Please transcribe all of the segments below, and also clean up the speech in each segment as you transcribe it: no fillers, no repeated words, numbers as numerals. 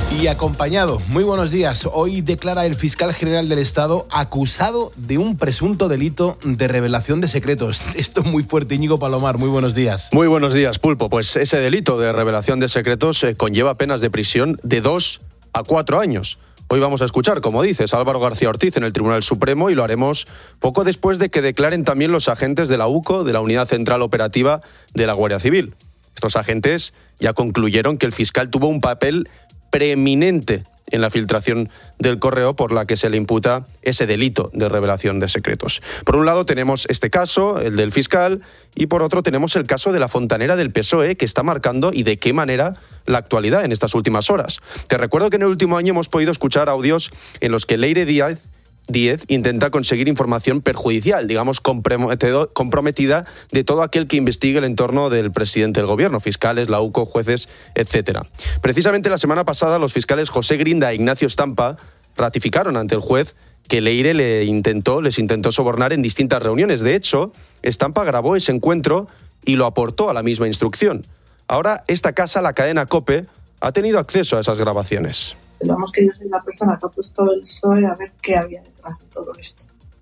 Y acompañado. Muy buenos días. Hoy declara el fiscal general del Estado acusado de un presunto delito de revelación de secretos. Esto es muy fuerte. Íñigo Palomar, muy buenos días. Muy buenos días, Pulpo. Pues ese delito de revelación de secretos conlleva penas de prisión de 2 a 4 años. Hoy vamos a escuchar, como dices, a Álvaro García Ortiz en el Tribunal Supremo y lo haremos poco después de que declaren también los agentes de la UCO, de la Unidad Central Operativa de la Guardia Civil. Estos agentes ya concluyeron que el fiscal tuvo un papel preeminente en la filtración del correo por la que se le imputa ese delito de revelación de secretos. Por un lado tenemos este caso, el del fiscal, y por otro tenemos el caso de la fontanera del PSOE, que está marcando, y de qué manera, la actualidad en estas últimas horas. Te recuerdo que en el último año hemos podido escuchar audios en los que Leire Díez intenta conseguir información perjudicial, digamos comprometida, de todo aquel que investigue el entorno del presidente del gobierno, fiscales, la UCO, jueces, etc. Precisamente la semana pasada los fiscales José Grinda e Ignacio Estampa ratificaron ante el juez que Leire les intentó sobornar en distintas reuniones. De hecho, Estampa grabó ese encuentro y lo aportó a la misma instrucción. Ahora esta casa, la cadena COPE, ha tenido acceso a esas grabaciones. Digamos que yo soy la persona que ha puesto el PSOE a ver qué había detrás de todo esto.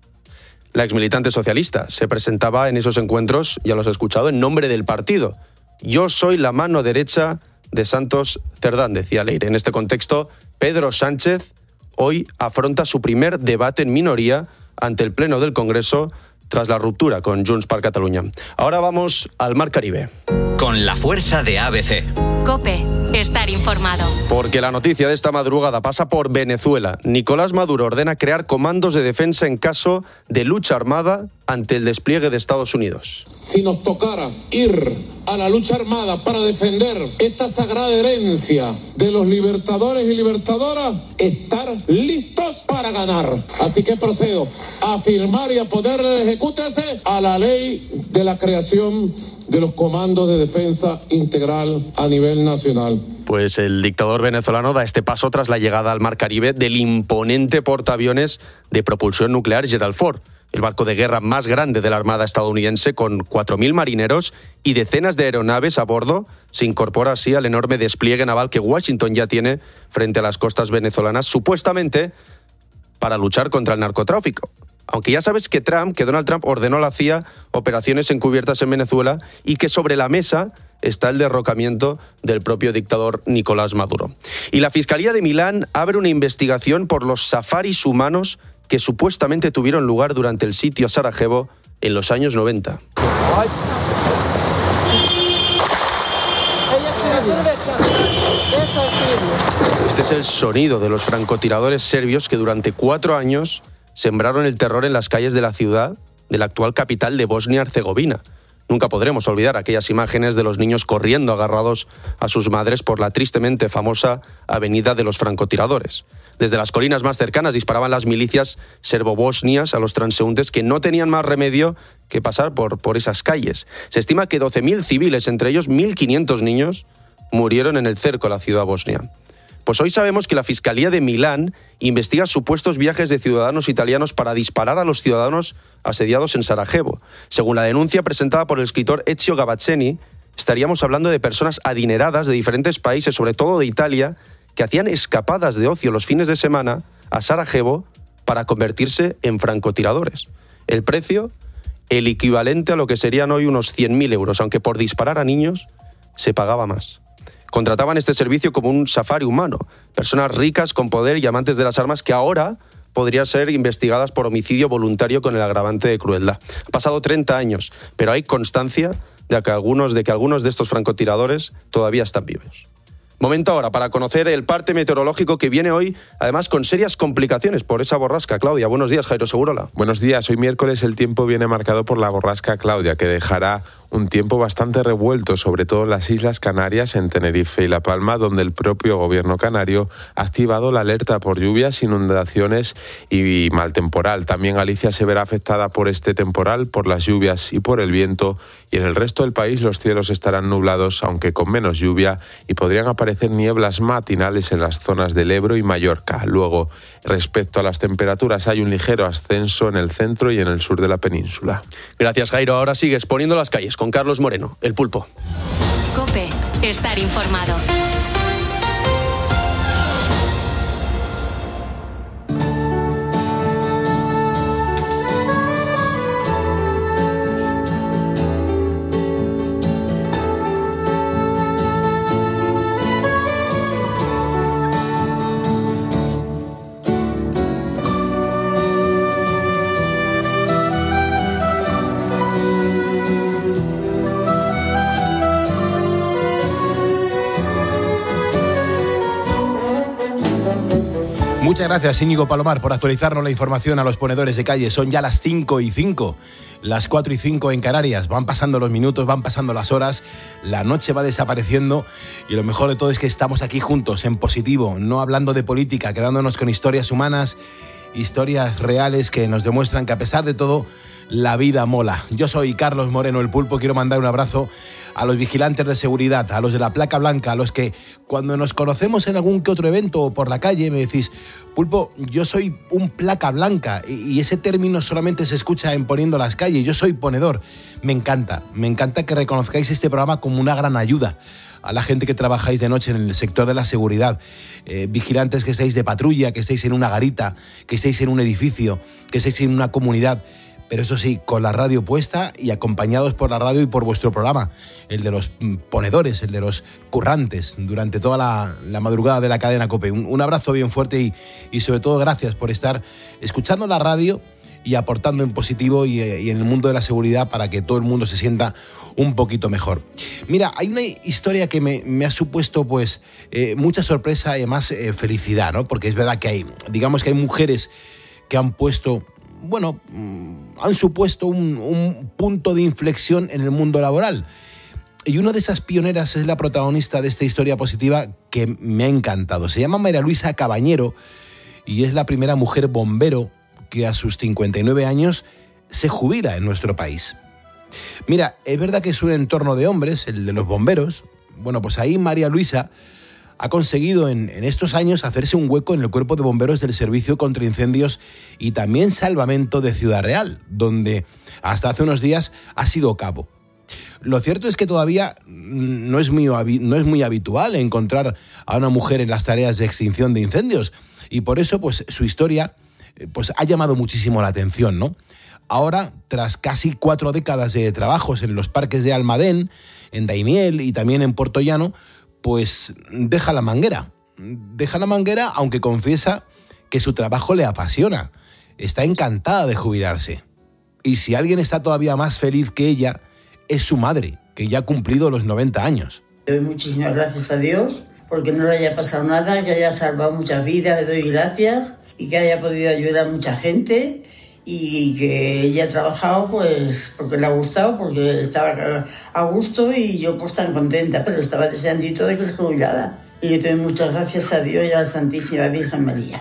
La exmilitante socialista se presentaba en esos encuentros, ya los he escuchado, en nombre del partido. Yo soy la mano derecha de Santos Cerdán, decía Leire. En este contexto, Pedro Sánchez hoy afronta su primer debate en minoría ante el Pleno del Congreso tras la ruptura con Junts per Catalunya. Ahora vamos al Mar Caribe. Con la fuerza de ABC. COPE. Estar informado. Porque la noticia de esta madrugada pasa por Venezuela. Nicolás Maduro ordena crear comandos de defensa en caso de lucha armada ante el despliegue de Estados Unidos. Si nos tocara ir a la lucha armada para defender esta sagrada herencia de los libertadores y libertadoras, estar listos para ganar. Así que procedo a firmar y a poder ejecutarse a la ley de la creación de los comandos de defensa integral a nivel nacional. Pues el dictador venezolano da este paso tras la llegada al Mar Caribe del imponente portaaviones de propulsión nuclear Gerald Ford, el barco de guerra más grande de la Armada estadounidense, con 4.000 marineros y decenas de aeronaves a bordo. Se incorpora así al enorme despliegue naval que Washington ya tiene frente a las costas venezolanas, supuestamente para luchar contra el narcotráfico. Aunque ya sabes que Donald Trump ordenó a la CIA operaciones encubiertas en Venezuela y que sobre la mesa está el derrocamiento del propio dictador Nicolás Maduro. Y la Fiscalía de Milán abre una investigación por los safaris humanos que supuestamente tuvieron lugar durante el sitio a Sarajevo en los años 90. Este es el sonido de los francotiradores serbios que durante 4 años sembraron el terror en las calles de la ciudad, de la actual capital de Bosnia-Herzegovina. Nunca podremos olvidar aquellas imágenes de los niños corriendo agarrados a sus madres por la tristemente famosa avenida de los francotiradores. Desde las colinas más cercanas disparaban las milicias serbo-bosnias a los transeúntes que no tenían más remedio que pasar por esas calles. Se estima que 12.000 civiles, entre ellos 1.500 niños, murieron en el cerco a la ciudad bosnia. Pues hoy sabemos que la Fiscalía de Milán investiga supuestos viajes de ciudadanos italianos para disparar a los ciudadanos asediados en Sarajevo. Según la denuncia presentada por el escritor Ezio Gavazzeni, estaríamos hablando de personas adineradas de diferentes países, sobre todo de Italia, que hacían escapadas de ocio los fines de semana a Sarajevo para convertirse en francotiradores. El precio, el equivalente a lo que serían hoy unos 100.000 euros, aunque por disparar a niños se pagaba más. Contrataban este servicio como un safari humano, personas ricas con poder y amantes de las armas que ahora podrían ser investigadas por homicidio voluntario con el agravante de crueldad. Ha pasado 30 años, pero hay constancia de que algunos de estos francotiradores todavía están vivos. Momento ahora para conocer el parte meteorológico que viene hoy, además con serias complicaciones por esa borrasca. Claudia, buenos días, Jairo Segurola. Buenos días, hoy miércoles el tiempo viene marcado por la borrasca Claudia, que dejará un tiempo bastante revuelto, sobre todo en las Islas Canarias, en Tenerife y La Palma, donde el propio gobierno canario ha activado la alerta por lluvias, inundaciones y mal temporal. También Galicia se verá afectada por este temporal, por las lluvias y por el viento, y en el resto del país los cielos estarán nublados, aunque con menos lluvia, y podrían aparecer nieblas matinales en las zonas del Ebro y Mallorca. Luego, respecto a las temperaturas, hay un ligero ascenso en el centro y en el sur de la península. Gracias, Jairo. Ahora sigues poniendo las calles con Carlos Moreno, el Pulpo. COPE. Estar informado. Muchas gracias, Íñigo Palomar, por actualizarnos la información a los ponedores de calle. Son ya las 5:05, las 4:05 en Canarias. Van pasando los minutos, van pasando las horas, la noche va desapareciendo y lo mejor de todo es que estamos aquí juntos, en positivo, no hablando de política, quedándonos con historias humanas, historias reales que nos demuestran que a pesar de todo, la vida mola. Yo soy Carlos Moreno, el Pulpo. Quiero mandar un abrazo a los vigilantes de seguridad, a los de la placa blanca, a los que cuando nos conocemos en algún que otro evento o por la calle me decís, Pulpo, yo soy un placa blanca, y ese término solamente se escucha en Poniendo las Calles. Yo soy ponedor. Me encanta que reconozcáis este programa como una gran ayuda a la gente que trabajáis de noche en el sector de la seguridad, vigilantes que estáis de patrulla, que estáis en una garita, que estáis en un edificio, que estáis en una comunidad. Pero eso sí, con la radio puesta y acompañados por la radio y por vuestro programa, el de los ponedores, el de los currantes, durante toda la madrugada de la cadena COPE. Un abrazo bien fuerte y sobre todo gracias por estar escuchando la radio y aportando en positivo y en el mundo de la seguridad para que todo el mundo se sienta un poquito mejor. Mira, hay una historia que me ha supuesto pues mucha sorpresa y además felicidad, ¿no? Porque es verdad que hay mujeres que han puesto... Bueno, han supuesto un punto de inflexión en el mundo laboral. Y una de esas pioneras es la protagonista de esta historia positiva que me ha encantado. Se llama María Luisa Cabañero y es la primera mujer bombero que a sus 59 años se jubila en nuestro país. Mira, es verdad que es un entorno de hombres, el de los bomberos. Bueno, pues ahí María Luisa ha conseguido en estos años hacerse un hueco en el cuerpo de bomberos del Servicio contra Incendios y también Salvamento de Ciudad Real, donde hasta hace unos días ha sido cabo. Lo cierto es que todavía no es muy habitual encontrar a una mujer en las tareas de extinción de incendios y por eso pues su historia pues ha llamado muchísimo la atención, ¿no? Ahora, tras casi 4 décadas de trabajos en los parques de Almadén, en Daimiel y también en Puerto Llano, pues deja la manguera, aunque confiesa que su trabajo le apasiona. Está encantada de jubilarse. Y si alguien está todavía más feliz que ella, es su madre, que ya ha cumplido los 90 años. Le doy muchísimas gracias a Dios, porque no le haya pasado nada, que haya salvado muchas vidas, le doy gracias, y que haya podido ayudar a mucha gente, y que ella ha trabajado pues porque le ha gustado, porque estaba a gusto y yo pues tan contenta, pero estaba deseandito de que se jubilara. Y le doy muchas gracias a Dios y a la Santísima Virgen María.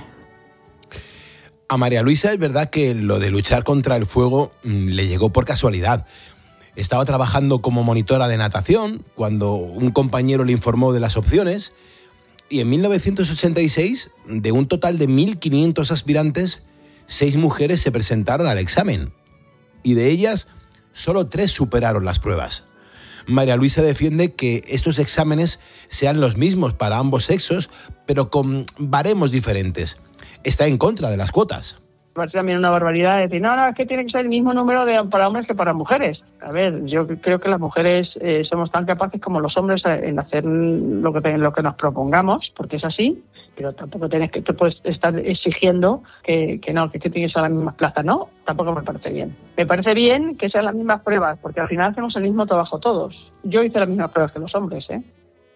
A María Luisa es verdad que lo de luchar contra el fuego le llegó por casualidad. Estaba trabajando como monitora de natación cuando un compañero le informó de las opciones y en 1986, de un total de 1.500 aspirantes, 6 mujeres se presentaron al examen y de ellas solo 3 superaron las pruebas. María Luisa defiende que estos exámenes sean los mismos para ambos sexos, pero con baremos diferentes. Está en contra de las cuotas. Me parece también una barbaridad decir, no, es que tiene que ser el mismo número para hombres que para mujeres. A ver, yo creo que las mujeres somos tan capaces como los hombres en hacer lo que nos propongamos, porque es así, pero tampoco tú puedes estar exigiendo que tiene que ser las mismas plazas, ¿no? Tampoco me parece bien. Me parece bien que sean las mismas pruebas, porque al final hacemos el mismo trabajo todos. Yo hice las mismas pruebas que los hombres, ¿eh?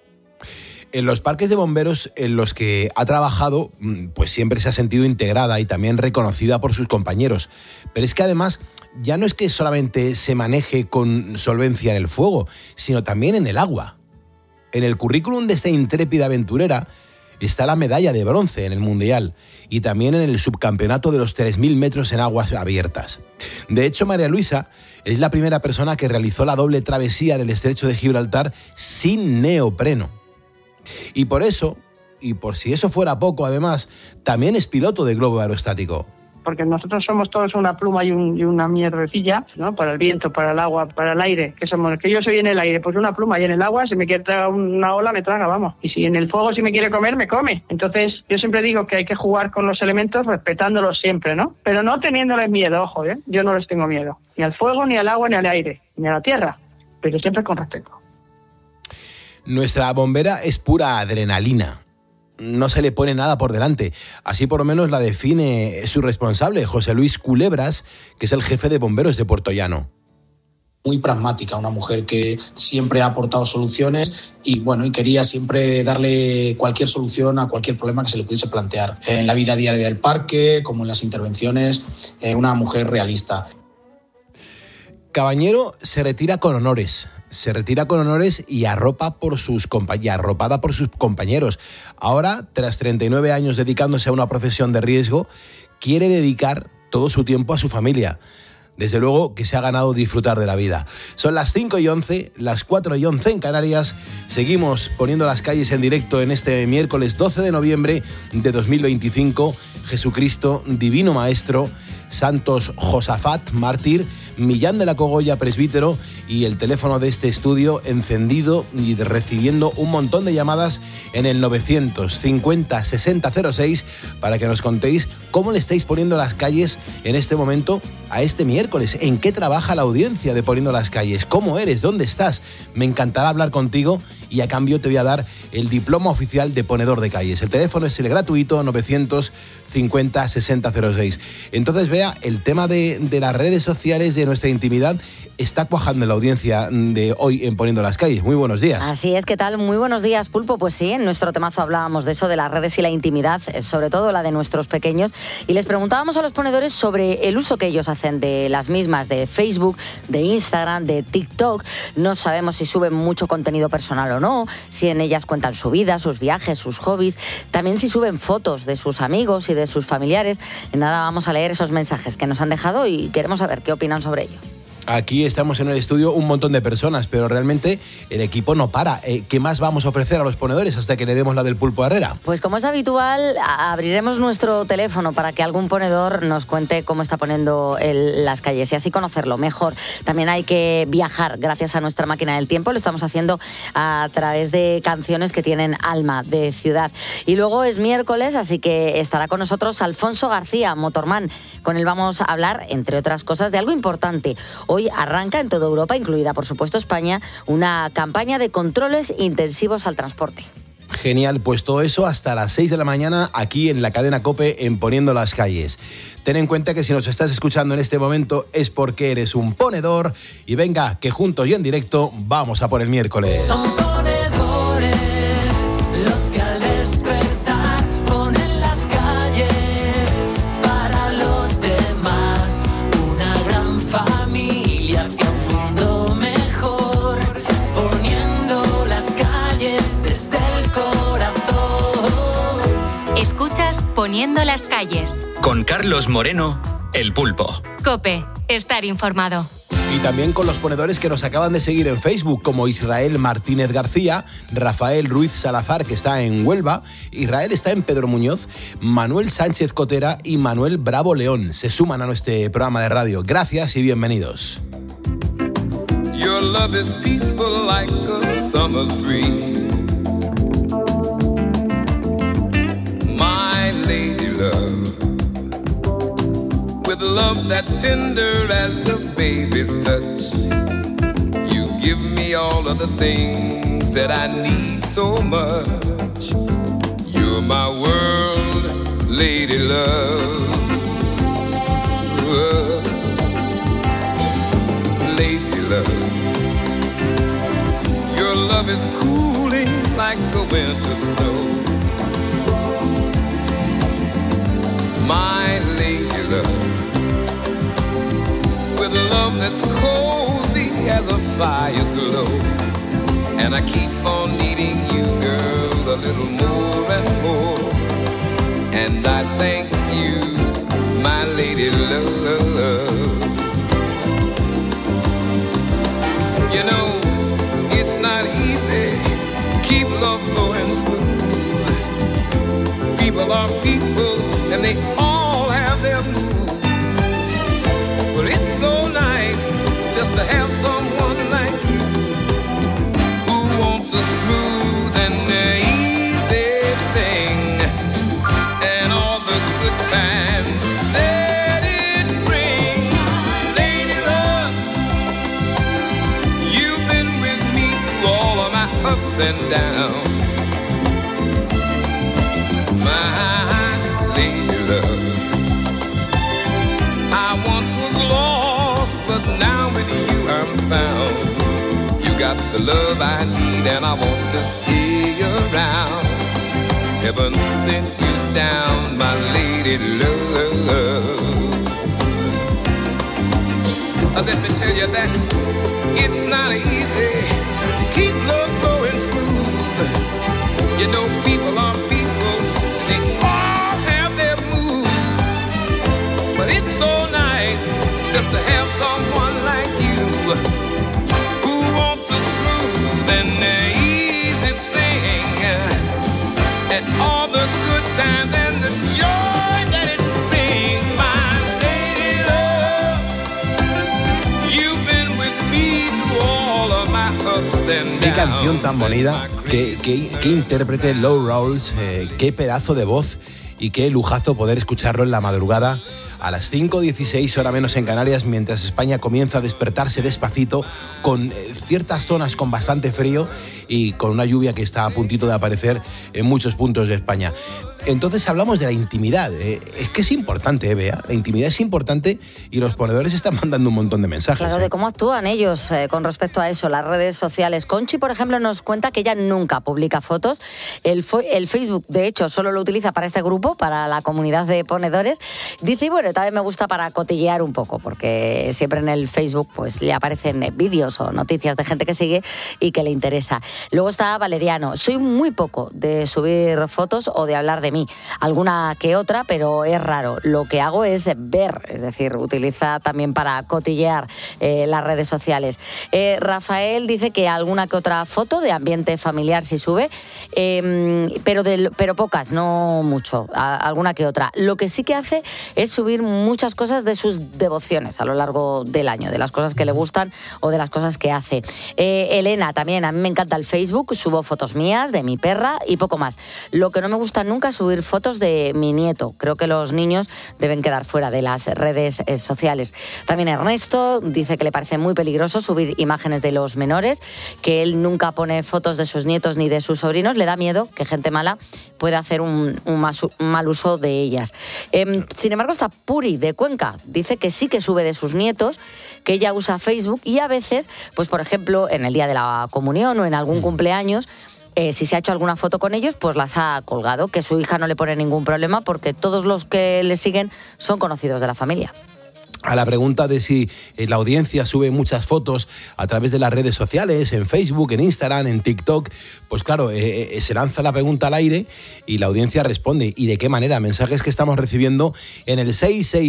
En los parques de bomberos en los que ha trabajado, pues siempre se ha sentido integrada y también reconocida por sus compañeros. Pero es que además ya no es que solamente se maneje con solvencia en el fuego, sino también en el agua. En el currículum de esta intrépida aventurera está la medalla de bronce en el Mundial y también en el subcampeonato de los 3.000 metros en aguas abiertas. De hecho, María Luisa es la primera persona que realizó la doble travesía del Estrecho de Gibraltar sin neopreno. Y por eso, y por si eso fuera poco además, también es piloto de globo aerostático. Porque nosotros somos todos una pluma y una mierdecilla, ¿no? Para el viento, para el agua, para el aire, que yo soy en el aire, pues una pluma, y en el agua si me quiere tragar una ola me traga, vamos. Y si en el fuego si me quiere comer, me come. Entonces yo siempre digo que hay que jugar con los elementos respetándolos siempre, ¿no? Pero no teniéndoles miedo, ojo, ¿eh? Yo no les tengo miedo. Ni al fuego, ni al agua, ni al aire, ni a la tierra. Pero siempre con respeto. Nuestra bombera es pura adrenalina. No se le pone nada por delante. Así por lo menos la define su responsable, José Luis Culebras, que es el jefe de bomberos de Puerto Llano. muy pragmática, una mujer que siempre ha aportado soluciones y quería siempre darle cualquier solución a cualquier problema que se le pudiese plantear. En la vida diaria del parque, como en las intervenciones, una mujer realista. Cabañero se retira con honores. Y arropada por sus compañeros. Ahora, tras 39 años dedicándose a una profesión de riesgo, quiere dedicar todo su tiempo a su familia. Desde luego que se ha ganado disfrutar de la vida. Son las 5:11, las 4:11 en Canarias. Seguimos poniendo las calles en directo en este miércoles 12 de noviembre de 2025. Jesucristo, Divino Maestro, Santos Josafat, mártir, Millán de la Cogolla, presbítero, y el teléfono de este estudio encendido y recibiendo un montón de llamadas en el 950 6006 para que nos contéis cómo le estáis poniendo las calles en este momento a este miércoles. ¿En qué trabaja la audiencia de Poniendo las Calles? ¿Cómo eres? ¿Dónde estás? Me encantará hablar contigo y a cambio te voy a dar el diploma oficial de ponedor de calles. El teléfono es el gratuito 950 6006. Entonces, Bea, el tema de las redes sociales, de nuestra intimidad, está cuajando en la audiencia de hoy en Poniendo las Calles. Muy buenos días. Así es, ¿qué tal? Muy buenos días, Pulpo. Pues sí, en nuestro temazo hablábamos de eso, de las redes y la intimidad, sobre todo la de nuestros pequeños, y les preguntábamos a los ponedores sobre el uso que ellos hacen de las mismas, de Facebook, de Instagram, de TikTok. No sabemos si suben mucho contenido personal o no, si en ellas cuentan su vida, sus viajes, sus hobbies, también si suben fotos de sus amigos y de sus familiares. Nada, vamos a leer esos mensajes que nos han dejado y queremos saber qué opinan sobre ello. Aquí estamos en el estudio un montón de personas, pero realmente el equipo no para. ¿Qué más vamos a ofrecer a los ponedores hasta que le demos la del Pulpo Herrera? Pues como es habitual, abriremos nuestro teléfono para que algún ponedor nos cuente cómo está poniendo las calles y así conocerlo mejor. También hay que viajar gracias a nuestra máquina del tiempo. Lo estamos haciendo a través de canciones que tienen alma de ciudad. Y luego es miércoles, así que estará con nosotros Alfonso García, motorman. Con él vamos a hablar, entre otras cosas, de algo importante. Hoy arranca en toda Europa, incluida por supuesto España, una campaña de controles intensivos al transporte. Genial, pues todo eso hasta las 6 de la mañana aquí en la cadena COPE en Poniendo las Calles. Ten en cuenta que si nos estás escuchando en este momento es porque eres un ponedor y venga, que juntos y en directo vamos a por el miércoles. Son ponedores los que al despertar ponen las calles para los demás, una gran familia hacia un mundo mejor, poniendo las calles desde el corazón. Escuchas Poniendo las Calles. Con Carlos Moreno, El Pulpo. COPE, estar informado. Y también con los ponedores que nos acaban de seguir en Facebook, como Israel Martínez García, Rafael Ruiz Salazar, que está en Huelva, Israel está en Pedro Muñoz, Manuel Sánchez Cotera y Manuel Bravo León. Se suman a nuestro programa de radio. Gracias y bienvenidos. Your love is peaceful like a summer's breeze. My lady love, with love that's tender as a baby's touch. You give me all of the things that I need so much. You're my world, lady love. Lady love. Your love is cooling like a winter snow. My lady love, with love that's cozy as a fire's glow. And I keep on needing you, girl, a little more and more. And I thank you, my lady love. You know, it's not easy, keep love flowing smooth. People are people, and they all have their moods. But it's so nice just to have someone like you, who wants a smooth and easy thing, and all the good times that it brings. Lady love, you've been with me through all of my ups and downs. But now with you I'm found. the love I need, and I want to stay around. Heaven sent you down, my lady love. Let me tell you that it's not easy to keep love going smooth. You know, people are people, they all have their moods. But it's so nice just to have someone like you who wants a smooth and easy thing. And all the good times and the joy that it brings, my lady love. You've been with me through all of my ups and downs. Qué canción tan bonita, qué intérprete Low Rolls, qué pedazo de voz y qué lujazo poder escucharlo en la madrugada a las 5:16, hora menos en Canarias, mientras España comienza a despertarse despacito, con ciertas zonas con bastante frío y con una lluvia que está a puntito de aparecer en muchos puntos de España. Entonces hablamos de la intimidad. Es que es importante, Bea. La intimidad es importante y los ponedores están mandando un montón de mensajes. Claro, de cómo actúan ellos con respecto a eso, las redes sociales. Conchi, por ejemplo, nos cuenta que ella nunca publica fotos. El Facebook, de hecho, solo lo utiliza para este grupo, para la comunidad de ponedores. Dice, y bueno, también me gusta para cotillear un poco, porque siempre en el Facebook pues le aparecen vídeos o noticias de gente que sigue y que le interesa. Luego está Valeriano. Soy muy poco de subir fotos o de hablar de mí. Alguna que otra, pero es raro. Lo que hago es ver, es decir, utiliza también para cotillear las redes sociales. Rafael dice que alguna que otra foto de ambiente familiar sí sube, pero pocas, no mucho, alguna que otra. Lo que sí que hace es subir muchas cosas de sus devociones a lo largo del año, de las cosas que le gustan o de las cosas que hace. Elena también, a mí me encanta el Facebook, subo fotos mías, de mi perra y poco más. Lo que no me gusta nunca es subir fotos de mi nieto. Creo que los niños deben quedar fuera de las redes sociales. También Ernesto dice que le parece muy peligroso subir imágenes de los menores, que él nunca pone fotos de sus nietos ni de sus sobrinos, le da miedo que gente mala pueda hacer un mal uso de ellas. Sin embargo, está Puri de Cuenca, dice que sí que sube de sus nietos, que ella usa Facebook y a veces, pues por ejemplo, en el día de la comunión o en algún cumpleaños, si se ha hecho alguna foto con ellos, pues las ha colgado, que su hija no le pone ningún problema porque todos los que le siguen son conocidos de la familia. A la pregunta de si la audiencia sube muchas fotos a través de las redes sociales, en Facebook, en Instagram, en TikTok, pues claro, se lanza la pregunta al aire y la audiencia responde. ¿Y de qué manera? Mensajes que estamos recibiendo en el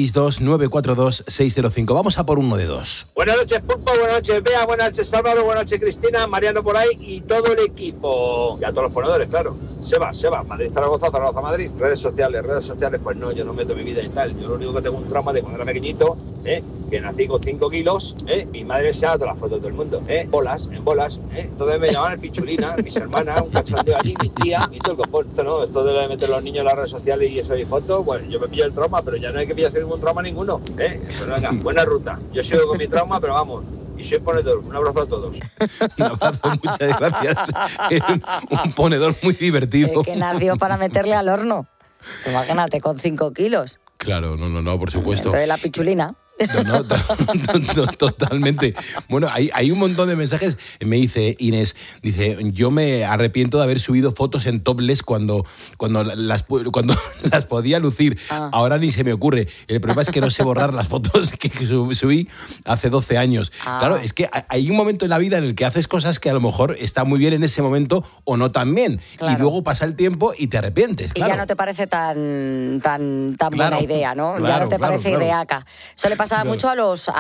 662-942-605. Vamos a por uno de dos. Buenas noches, Pulpo, buenas noches, Bea, buenas noches, Álvaro, buenas noches, Cristina, Mariano por ahí y todo el equipo. Y a todos los ponedores, claro. Se va. Madrid-Zaragoza, Zaragoza-Madrid. Redes sociales, pues no, yo no meto mi vida y tal. Yo lo único que tengo un trauma de cuando era pequeñito, que nací con 5 kilos, mi madre se ha dado todas las fotos de todo el mundo, en bolas, entonces me llamaban el pichulina, mis hermanas, un cachondeo allí, mi tía, y todo el comporto, ¿no? Esto de meter a los niños en las redes sociales y eso y fotos, bueno, yo me pillo el trauma, pero ya no hay que pillarse ningún trauma ninguno, Pero venga, buena ruta, yo sigo con mi trauma, pero vamos, y soy ponedor, un abrazo a todos. Un abrazo, muchas gracias. Un ponedor muy divertido. Que nació para meterle al horno. Imagínate, con 5 kilos. Claro, no, por supuesto. Entonces la pichulina. No, totalmente. Bueno, hay un montón de mensajes. Me dice Inés, yo me arrepiento de haber subido fotos en topless cuando las podía lucir. Ahora ni se me ocurre. El problema es que no sé borrar las fotos que subí hace 12 años. Claro, es que hay un momento en la vida en el que haces cosas que a lo mejor están muy bien en ese momento o no tan bien. Claro. Y luego pasa el tiempo y te arrepientes. Claro. Y ya no te parece tan buena idea, ¿no? Claro, ya no te parece ideaca. Eso le pasa mucho a los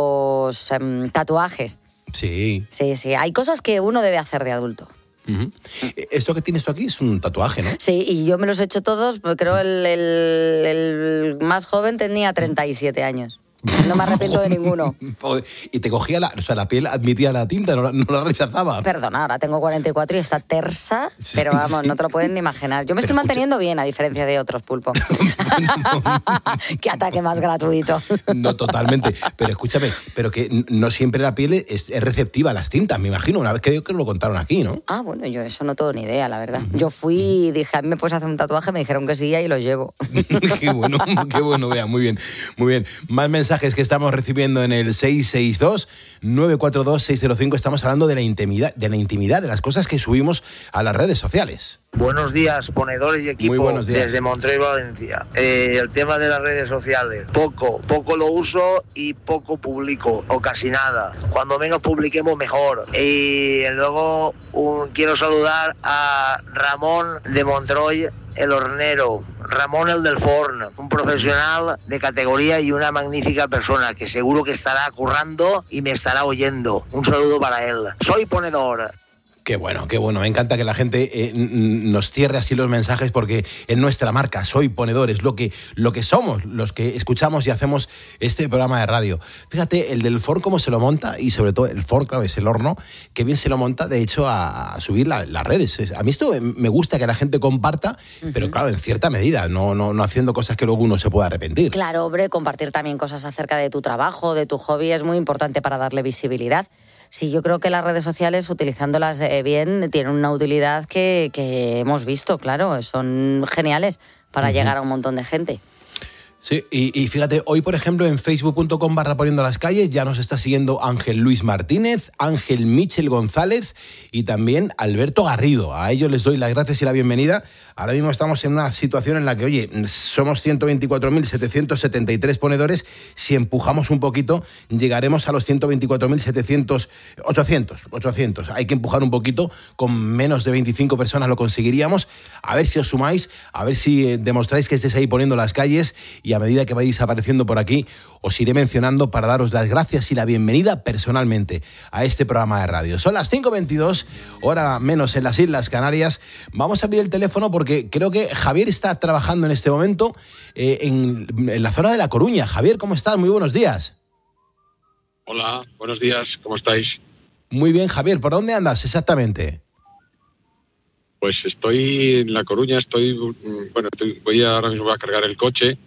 tatuajes. Sí. Sí. Hay cosas que uno debe hacer de adulto. Uh-huh. Esto que tienes tú aquí es un tatuaje, ¿no? Sí, y yo me los he hecho todos, porque creo el más joven tenía 37 años. No me arrepiento de ninguno. Y te cogía la piel admitía la tinta, no la rechazaba. Perdona, ahora tengo 44 y está tersa, pero vamos, no te lo pueden ni imaginar. Yo me estoy manteniendo bien, a diferencia de otros, Pulpo. Qué ataque más gratuito. No, totalmente. Pero escúchame, pero que no siempre la piel es receptiva a las tintas, me imagino. Una vez que lo contaron aquí, ¿no? Ah, bueno, yo eso no tengo ni idea, la verdad. Yo fui y dije, a mí me puedes hacer un tatuaje, me dijeron que sí y lo llevo. Qué bueno, Bea, muy bien. Más mensajes mensajes que estamos recibiendo en el 662-942-605. Estamos hablando de la intimidad, de las cosas que subimos a las redes sociales. Buenos días, ponedores y equipo. Muy buenos días. Desde Montreuil, Valencia. El tema de las redes sociales. Poco lo uso y poco publico, o casi nada. Cuando menos publiquemos, mejor. Y luego quiero saludar a Ramón de Montreuil, el hornero. Ramón, el del forn, un profesional de categoría y una magnífica persona que seguro que estará currando y me estará oyendo. Un saludo para él. Soy ponedor. Qué bueno, qué bueno. Me encanta que la gente nos cierre así los mensajes porque en nuestra marca Soy Ponedor es lo que somos, los que escuchamos y hacemos este programa de radio. Fíjate, el del forn cómo se lo monta y sobre todo el forn, claro, es el horno, qué bien se lo monta, de hecho, a subir las redes. A mí esto me gusta que la gente comparta, pero claro, en cierta medida, no haciendo cosas que luego uno se pueda arrepentir. Claro, hombre, compartir también cosas acerca de tu trabajo, de tu hobby, es muy importante para darle visibilidad. Sí, yo creo que las redes sociales, utilizándolas bien, tienen una utilidad que hemos visto, claro, son geniales para llegar a un montón de gente. Sí, y fíjate, hoy por ejemplo en facebook.com/poniendo las calles ya nos está siguiendo Ángel Luis Martínez, Ángel Michel González y también Alberto Garrido. A ellos les doy las gracias y la bienvenida. Ahora mismo estamos en una situación en la que, oye, somos 124.773 ponedores. Si empujamos un poquito, llegaremos a los 800. Hay que empujar un poquito, con menos de 25 personas lo conseguiríamos. A ver si os sumáis, a ver si demostráis que estéis ahí poniendo las calles, y a medida que vais apareciendo por aquí, os iré mencionando para daros las gracias y la bienvenida personalmente a este programa de radio. Son las 5:22, hora menos en las Islas Canarias. Vamos a abrir el teléfono porque creo que Javier está trabajando en este momento en la zona de La Coruña. Javier, ¿cómo estás? Muy buenos días. Hola, buenos días, ¿cómo estáis? Muy bien, Javier. ¿Por dónde andas exactamente? Pues estoy en La Coruña, ahora mismo voy a cargar el coche.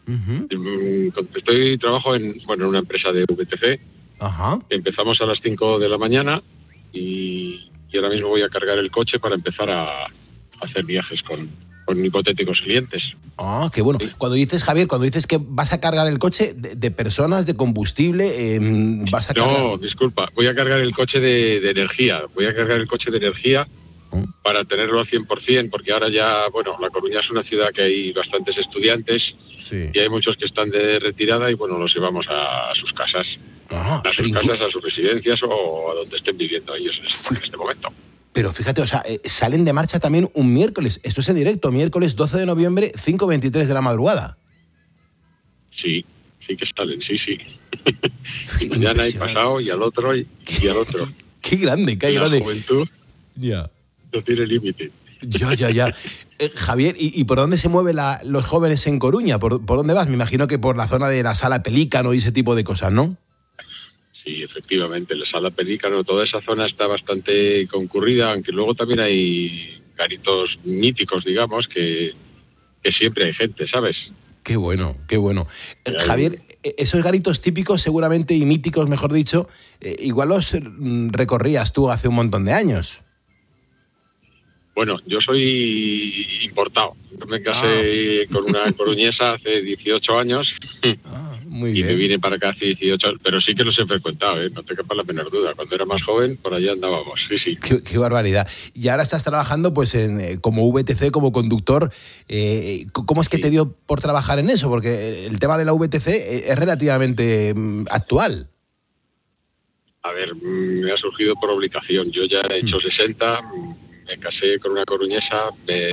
Trabajo en una empresa de VTC. Ajá. Empezamos a las 5 de la mañana y ahora mismo voy a cargar el coche para empezar a hacer viajes con hipotéticos clientes. Ah, qué bueno. Sí. Cuando dices que vas a cargar el coche de personas, de combustible, vas a cargar... No, disculpa, voy a cargar el coche de energía. Voy a cargar el coche de energía para tenerlo al 100%, porque ahora ya, La Coruña es una ciudad que hay bastantes estudiantes, sí, y hay muchos que están de retirada y, los llevamos a sus casas, a sus residencias o a donde estén viviendo ellos en este momento. Pero fíjate, salen de marcha también un miércoles, esto es en directo, miércoles 12 de noviembre, 5:23 de la madrugada. Sí que salen, sí. Mañana y pasado y al otro y al otro. Qué grande, qué grande. La juventud... Ya. No tiene límite. Ya. Javier, ¿y por dónde se mueven los jóvenes en Coruña? ¿Por dónde vas? Me imagino que por la zona de la Sala Pelícano y ese tipo de cosas, ¿no? Sí, efectivamente, la Sala Pelícano, toda esa zona está bastante concurrida, aunque luego también hay garitos míticos, digamos, que siempre hay gente, ¿sabes? Qué bueno. Javier, esos garitos típicos seguramente, y míticos, mejor dicho, igual los recorrías tú hace un montón de años. Bueno, yo soy importado. Yo me casé con una coruñesa hace 18 años muy y bien. Me vine para acá hace 18 años, pero sí que los he frecuentado, no te quepa la menor duda. Cuando era más joven, por allá andábamos, sí. Qué barbaridad. Y ahora estás trabajando como VTC, como conductor. ¿Cómo es que te dio por trabajar en eso? Porque el tema de la VTC es relativamente actual. A ver, me ha surgido por obligación. Yo ya he hecho 60... Me casé con una coruñesa,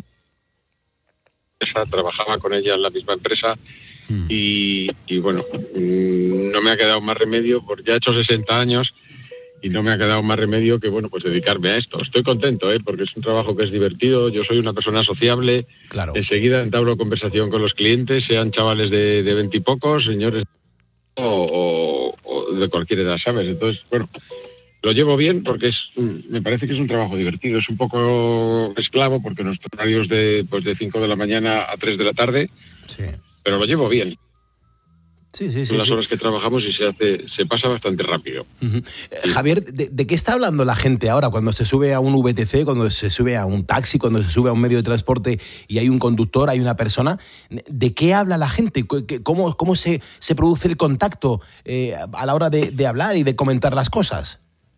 trabajaba con ella en la misma empresa y no me ha quedado más remedio, porque ya he hecho 60 años y no me ha quedado más remedio que, dedicarme a esto. Estoy contento, porque es un trabajo que es divertido, yo soy una persona sociable, claro. Enseguida entablo conversación con los clientes, sean chavales de 20 y pocos, señores o de cualquier edad, ¿sabes? Entonces, lo llevo bien porque me parece que es un trabajo divertido. Es un poco esclavo porque nuestro horario es de 5 de la mañana a 3 de la tarde. Sí. Pero lo llevo bien. Son las horas que trabajamos y se pasa bastante rápido. Javier, ¿de qué está hablando la gente ahora cuando se sube a un VTC, cuando se sube a un taxi, cuando se sube a un medio de transporte y hay un conductor, hay una persona? ¿De qué habla la gente? ¿Cómo se produce el contacto a la hora de hablar y de comentar las cosas?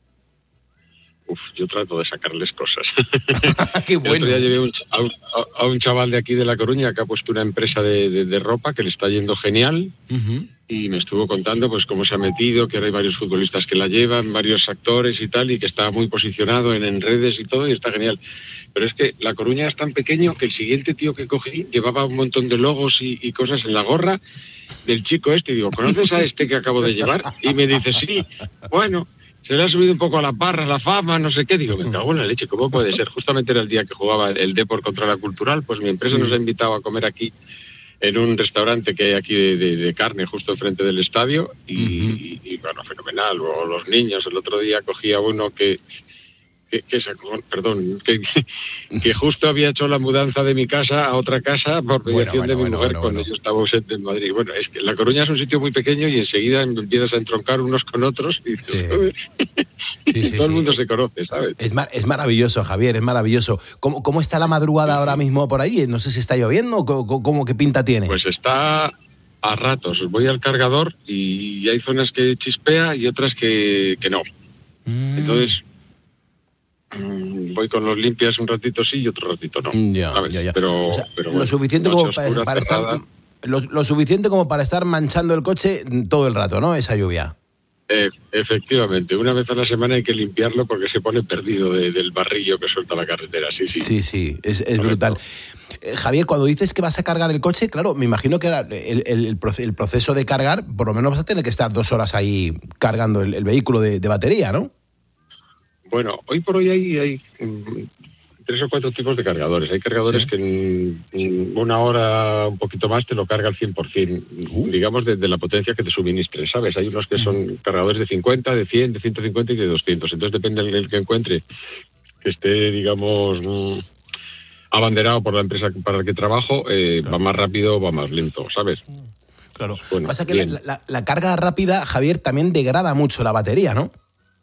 Yo trato de sacarles cosas. ¡Qué bueno! El otro día llevé a un chaval de aquí de La Coruña que ha puesto una empresa de ropa que le está yendo genial. Y me estuvo contando pues cómo se ha metido, que ahora hay varios futbolistas que la llevan, varios actores y tal, y que está muy posicionado en redes y todo, y está genial. Pero es que La Coruña es tan pequeño que el siguiente tío que cogí llevaba un montón de logos y cosas en la gorra del chico este. Y digo, ¿conoces a este que acabo de llevar? Y me dice, sí, bueno... Se le ha subido un poco a las barras, la fama, no sé qué. Digo, me cago en la leche, ¿cómo puede ser? Justamente era el día que jugaba el Depor contra la Cultural, pues mi empresa nos ha invitado a comer aquí en un restaurante que hay aquí de carne justo enfrente del estadio y bueno, fenomenal. O los niños, el otro día cogía uno que justo había hecho la mudanza de mi casa a otra casa por mediación de mi mujer cuando yo estaba ausente en Madrid. Bueno, es que La Coruña es un sitio muy pequeño y enseguida empiezas a entroncar unos con otros y todo el mundo se conoce, ¿sabes? Es maravilloso, Javier, es maravilloso. ¿Cómo está la madrugada ahora mismo por ahí? No sé si está lloviendo, ¿cómo qué pinta tiene? Pues está a ratos. Voy al cargador y hay zonas que chispea y otras que no. Entonces... voy con los limpias un ratito sí y otro ratito no. Ya. Pero, o sea, pero lo suficiente como para estar lo suficiente como para estar manchando el coche todo el rato, ¿no? Esa lluvia. Efectivamente, una vez a la semana hay que limpiarlo porque se pone perdido del barrillo que suelta la carretera. Sí, es brutal. Javier, cuando dices que vas a cargar el coche, claro, me imagino que el proceso de cargar, por lo menos vas a tener que estar 2 horas ahí cargando el vehículo de batería, ¿no? Bueno, hoy por hoy hay 3 o 4 tipos de cargadores. Hay cargadores que en 1 hora, un poquito más, te lo carga al 100%, digamos, de la potencia que te suministre, ¿sabes? Hay unos que son cargadores de 50, de 100, de 150 y de 200. Entonces depende del que encuentre, que esté, digamos, abanderado por la empresa para la que trabajo, va más rápido o va más lento, ¿sabes? Claro. Bueno, pasa que la carga rápida, Javier, también degrada mucho la batería, ¿no?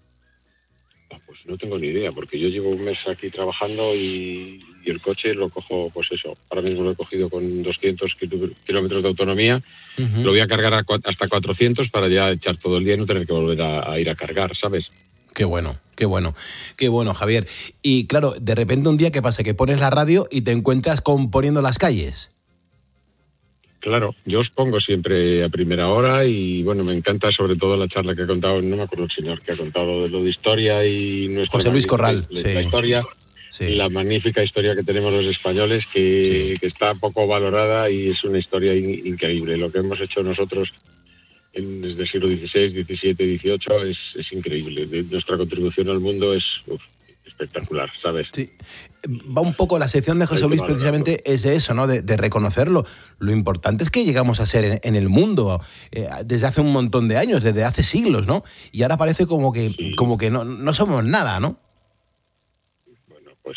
No tengo ni idea, porque yo llevo un mes aquí trabajando y el coche lo cojo, pues eso, ahora mismo lo he cogido con 200 kilómetros de autonomía, lo voy a cargar hasta 400 para ya echar todo el día y no tener que volver a ir a cargar, ¿sabes? Qué bueno, Javier. Y claro, de repente un día, ¿qué pasa? Que pones la radio y te encuentras componiendo las calles. Claro, yo os pongo siempre a primera hora y bueno, me encanta sobre todo la charla que ha contado, no me acuerdo el señor que ha contado de lo de historia y nuestra José Luis Corral, la historia, la magnífica historia que tenemos los españoles que está poco valorada y es una historia increíble. Lo que hemos hecho nosotros desde el siglo XVI, XVII, XVIII es increíble. Nuestra contribución al mundo es espectacular, ¿sabes? Sí. Va un poco, la sección de José Luis precisamente es de eso, ¿no? De reconocerlo. Lo importante es que llegamos a ser en el mundo desde hace un montón de años, desde hace siglos, ¿no? Y ahora parece como que no somos nada, ¿no? Bueno, pues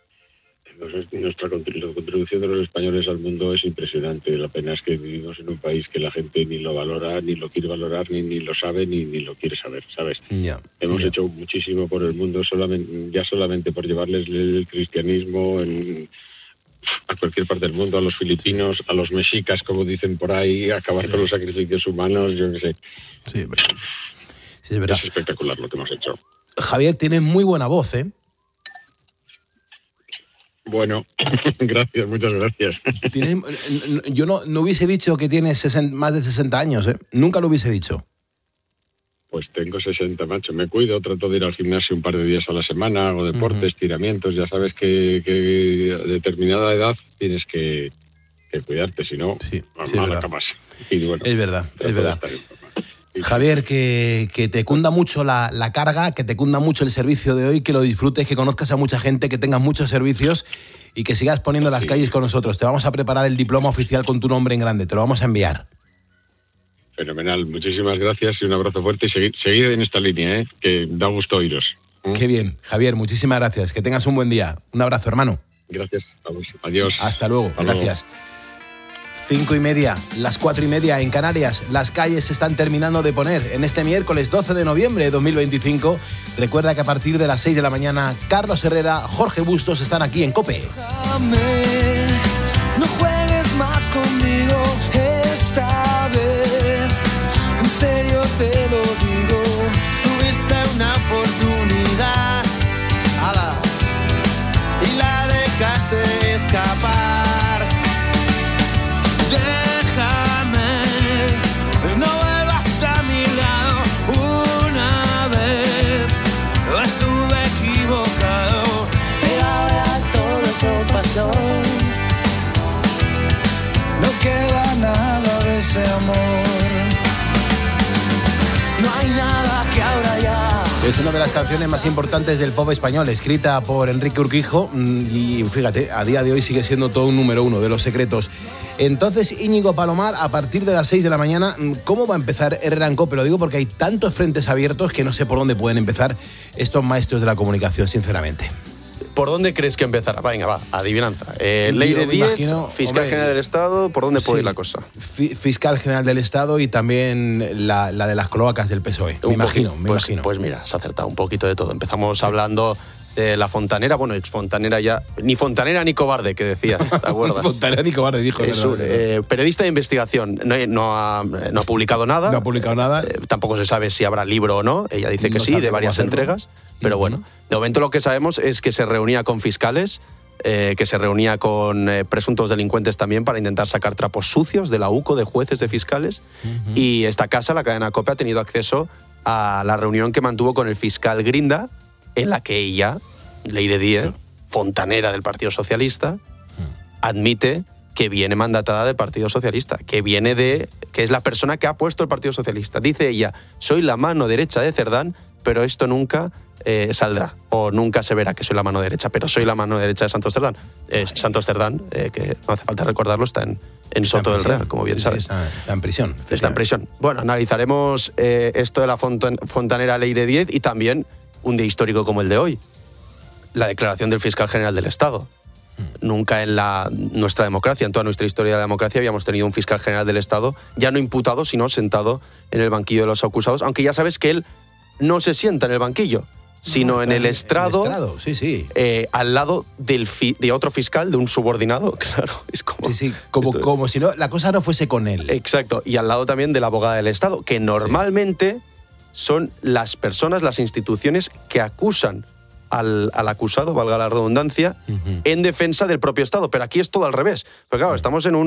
la contribución de los españoles al mundo es impresionante. La pena es que vivimos en un país que la gente ni lo valora, ni lo quiere valorar, ni lo sabe, ni lo quiere saber, ¿sabes? Hemos hecho muchísimo por el mundo solamente por llevarles el cristianismo a cualquier parte del mundo, a los filipinos, a los mexicas, como dicen por ahí, acabar con los sacrificios humanos, yo qué sé. Sí, es verdad. Es espectacular lo que hemos hecho. Javier, tienes muy buena voz, ¿eh? Bueno, gracias, muchas gracias. Yo no hubiese dicho que tienes más de 60 años, ¿eh? Nunca lo hubiese dicho. Pues tengo 60, macho. Me cuido, trato de ir al gimnasio un par de días a la semana, hago deportes, estiramientos. Ya sabes que a determinada edad tienes que cuidarte, si no, mala camas. Y bueno, es verdad. Javier, que te cunda mucho la carga, que te cunda mucho el servicio de hoy, que lo disfrutes, que conozcas a mucha gente, que tengas muchos servicios y que sigas poniendo las calles con nosotros. Te vamos a preparar el diploma oficial con tu nombre en grande, te lo vamos a enviar. Fenomenal, muchísimas gracias y un abrazo fuerte y seguid en esta línea, que da gusto oíros. Qué bien, Javier, muchísimas gracias, que tengas un buen día. Un abrazo, hermano. Gracias, adiós. Hasta luego, gracias. 5:30, las 4:30 en Canarias. Las calles se están terminando de poner en este miércoles 12 de noviembre de 2025. Recuerda que a partir de las 6 de la mañana, Carlos Herrera, Jorge Bustos están aquí en COPE. No juegues más conmigo esta vez. En serio te lo digo. Tuviste una oportunidad y la dejaste escapar. Déjame, no vuelvas a mi lado una vez. Yo estuve equivocado, pero ahora todo eso pasó. No queda nada de ese amor. No hay nada que ahora ya. Es una de las canciones más importantes del pop español, escrita por Enrique Urquijo, y fíjate, a día de hoy sigue siendo todo un número uno de los secretos. Entonces, Íñigo Palomar, a partir de las 6 de la mañana, ¿cómo va a empezar Herrera en COPE? Lo digo porque hay tantos frentes abiertos que no sé por dónde pueden empezar estos maestros de la comunicación, sinceramente. ¿Por dónde crees que empezará? Venga, va, adivinanza. Ley de 10, Fiscal General del Estado, ¿por dónde puede ir la cosa? Fiscal General del Estado y también la de las cloacas del PSOE. Me imagino. Pues mira, se ha acertado un poquito de todo. Empezamos hablando de la fontanera, bueno, exfontanera ya, ni fontanera ni cobarde, que decía, ¿te acuerdas? Fontanera ni cobarde, dijo. Es periodista de investigación, no ha publicado nada. No ha publicado nada. Tampoco se sabe si habrá libro o no. Ella dice que sí, de varias entregas. Pero bueno, de momento lo que sabemos es que se reunía con fiscales, que se reunía con presuntos delincuentes también para intentar sacar trapos sucios de la UCO, de jueces, de fiscales. Y esta casa, la cadena COPE, ha tenido acceso a la reunión que mantuvo con el fiscal Grinda, en la que ella, Leire Díez, fontanera del Partido Socialista, admite que viene mandatada del Partido Socialista, que es la persona que ha puesto el Partido Socialista. Dice ella, soy la mano derecha de Cerdán, pero esto nunca saldrá, o nunca se verá que soy la mano derecha, pero soy la mano derecha de Santos Cerdán. Santos Cerdán, que no hace falta recordarlo, está en Soto del Real, como bien sabes. Está en prisión. Está en prisión. Bueno, analizaremos esto de la fontanera Leire Díez y también un día histórico como el de hoy, la declaración del Fiscal General del Estado. Nunca en nuestra democracia, en toda nuestra historia de la democracia, habíamos tenido un Fiscal General del Estado, ya no imputado, sino sentado en el banquillo de los acusados, aunque ya sabes que él no se sienta en el banquillo, sino en el estrado, sí. Al lado de otro fiscal, de un subordinado, claro. Es como si no, la cosa no fuese con él. Exacto, y al lado también de la abogada del Estado, que normalmente son las personas, las instituciones que acusan al acusado, valga la redundancia, en defensa del propio Estado. Pero aquí es todo al revés. Pero claro, estamos en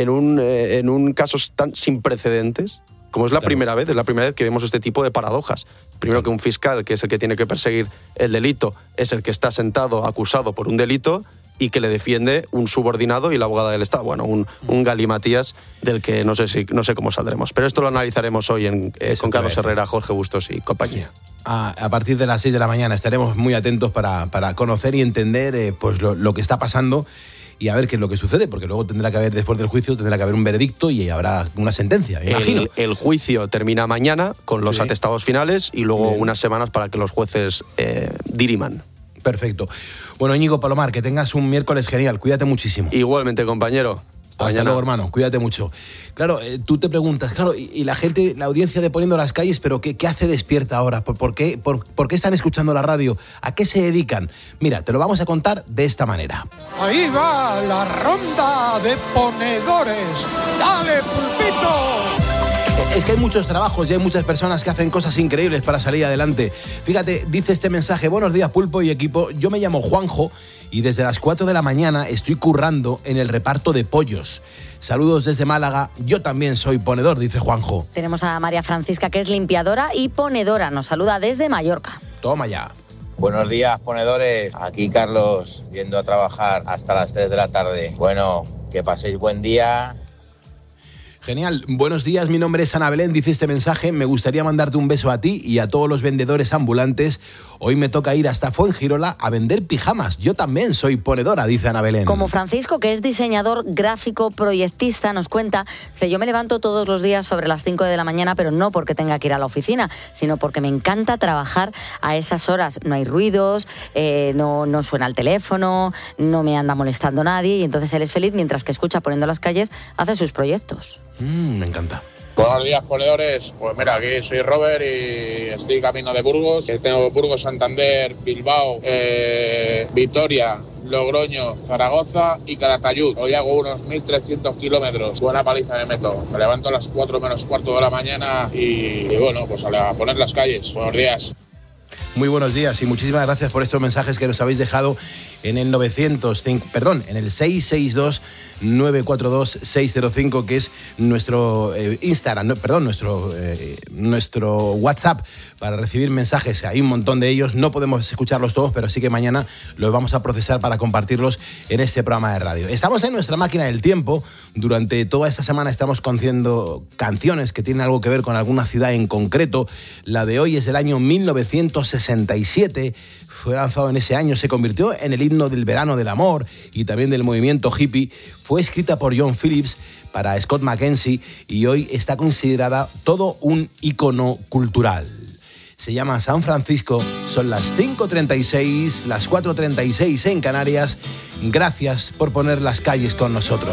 un caso tan sin precedentes, como es la primera vez que vemos este tipo de paradojas. Primero, que un fiscal, que es el que tiene que perseguir el delito, es el que está sentado acusado por un delito y que le defiende un subordinado y la abogada del Estado. Bueno, un galimatías del que no sé cómo saldremos. Pero esto lo analizaremos hoy con Carlos Herrera, Jorge Bustos y compañía. A partir de las 6 de la mañana estaremos muy atentos para conocer y entender pues lo que está pasando y a ver qué es lo que sucede, porque luego tendrá que haber, después del juicio, tendrá que haber un veredicto y habrá una sentencia, me imagino. El juicio termina mañana con los atestados finales y luego unas semanas para que los jueces diriman. Perfecto. Bueno, Íñigo Palomar, que tengas un miércoles genial. Cuídate muchísimo. Igualmente, compañero. Hasta luego, hermano. Cuídate mucho. Claro, tú te preguntas, y la gente, la audiencia de Poniendo las Calles, pero ¿qué hace despierta ahora? ¿Por qué están escuchando la radio? ¿A qué se dedican? Mira, te lo vamos a contar de esta manera. Ahí va la ronda de ponedores. ¡Dale, pulpito! Es que hay muchos trabajos y hay muchas personas que hacen cosas increíbles para salir adelante. Fíjate, dice este mensaje: buenos días, Pulpo y equipo. Yo me llamo Juanjo y desde las 4 de la mañana estoy currando en el reparto de pollos. Saludos desde Málaga. Yo también soy ponedor, dice Juanjo. Tenemos a María Francisca, que es limpiadora y ponedora. Nos saluda desde Mallorca. Toma ya. Buenos días, ponedores. Aquí Carlos, yendo a trabajar hasta las 3 de la tarde. Bueno, que paséis buen día. Genial. Buenos días, mi nombre es Ana Belén, dice este mensaje. Me gustaría mandarte un beso a ti y a todos los vendedores ambulantes. Hoy me toca ir hasta Fuengirola a vender pijamas. Yo también soy ponedora, dice Ana Belén. Como Francisco, que es diseñador gráfico proyectista, nos cuenta, dice, yo me levanto todos los días sobre las 5 de la mañana, pero no porque tenga que ir a la oficina, sino porque me encanta trabajar a esas horas. No hay ruidos, no suena el teléfono, no me anda molestando nadie, y entonces él es feliz mientras que escucha Poniendo las Calles, hace sus proyectos. Me encanta. Buenos días, ponedores. Pues mira, aquí soy Robert y estoy camino de Burgos. Tengo Burgos, Santander, Bilbao, Vitoria, Logroño, Zaragoza y Calatayud. Hoy hago unos 1.300 kilómetros. Buena paliza me meto. Me levanto a las 4 menos cuarto de la maña y bueno, pues a poner las calles. Buenos días. Muy buenos días y muchísimas gracias por estos mensajes que nos habéis dejado en el 642-942-605, que es nuestro Instagram, nuestro WhatsApp para recibir mensajes. Hay un montón de ellos, no podemos escucharlos todos, pero sí que mañana los vamos a procesar para compartirlos en este programa de radio. Estamos en nuestra máquina del tiempo. Durante toda esta semana estamos conociendo canciones que tienen algo que ver con alguna ciudad en concreto. La de hoy es del año 1967. Fue lanzado en ese año, se convirtió en el himno del verano del amor y también del movimiento hippie. Fue escrita por John Phillips para Scott McKenzie y hoy está considerada todo un ícono cultural. Se llama San Francisco, son las 5:36, las 4:36 en Canarias. Gracias por poner las calles con nosotros.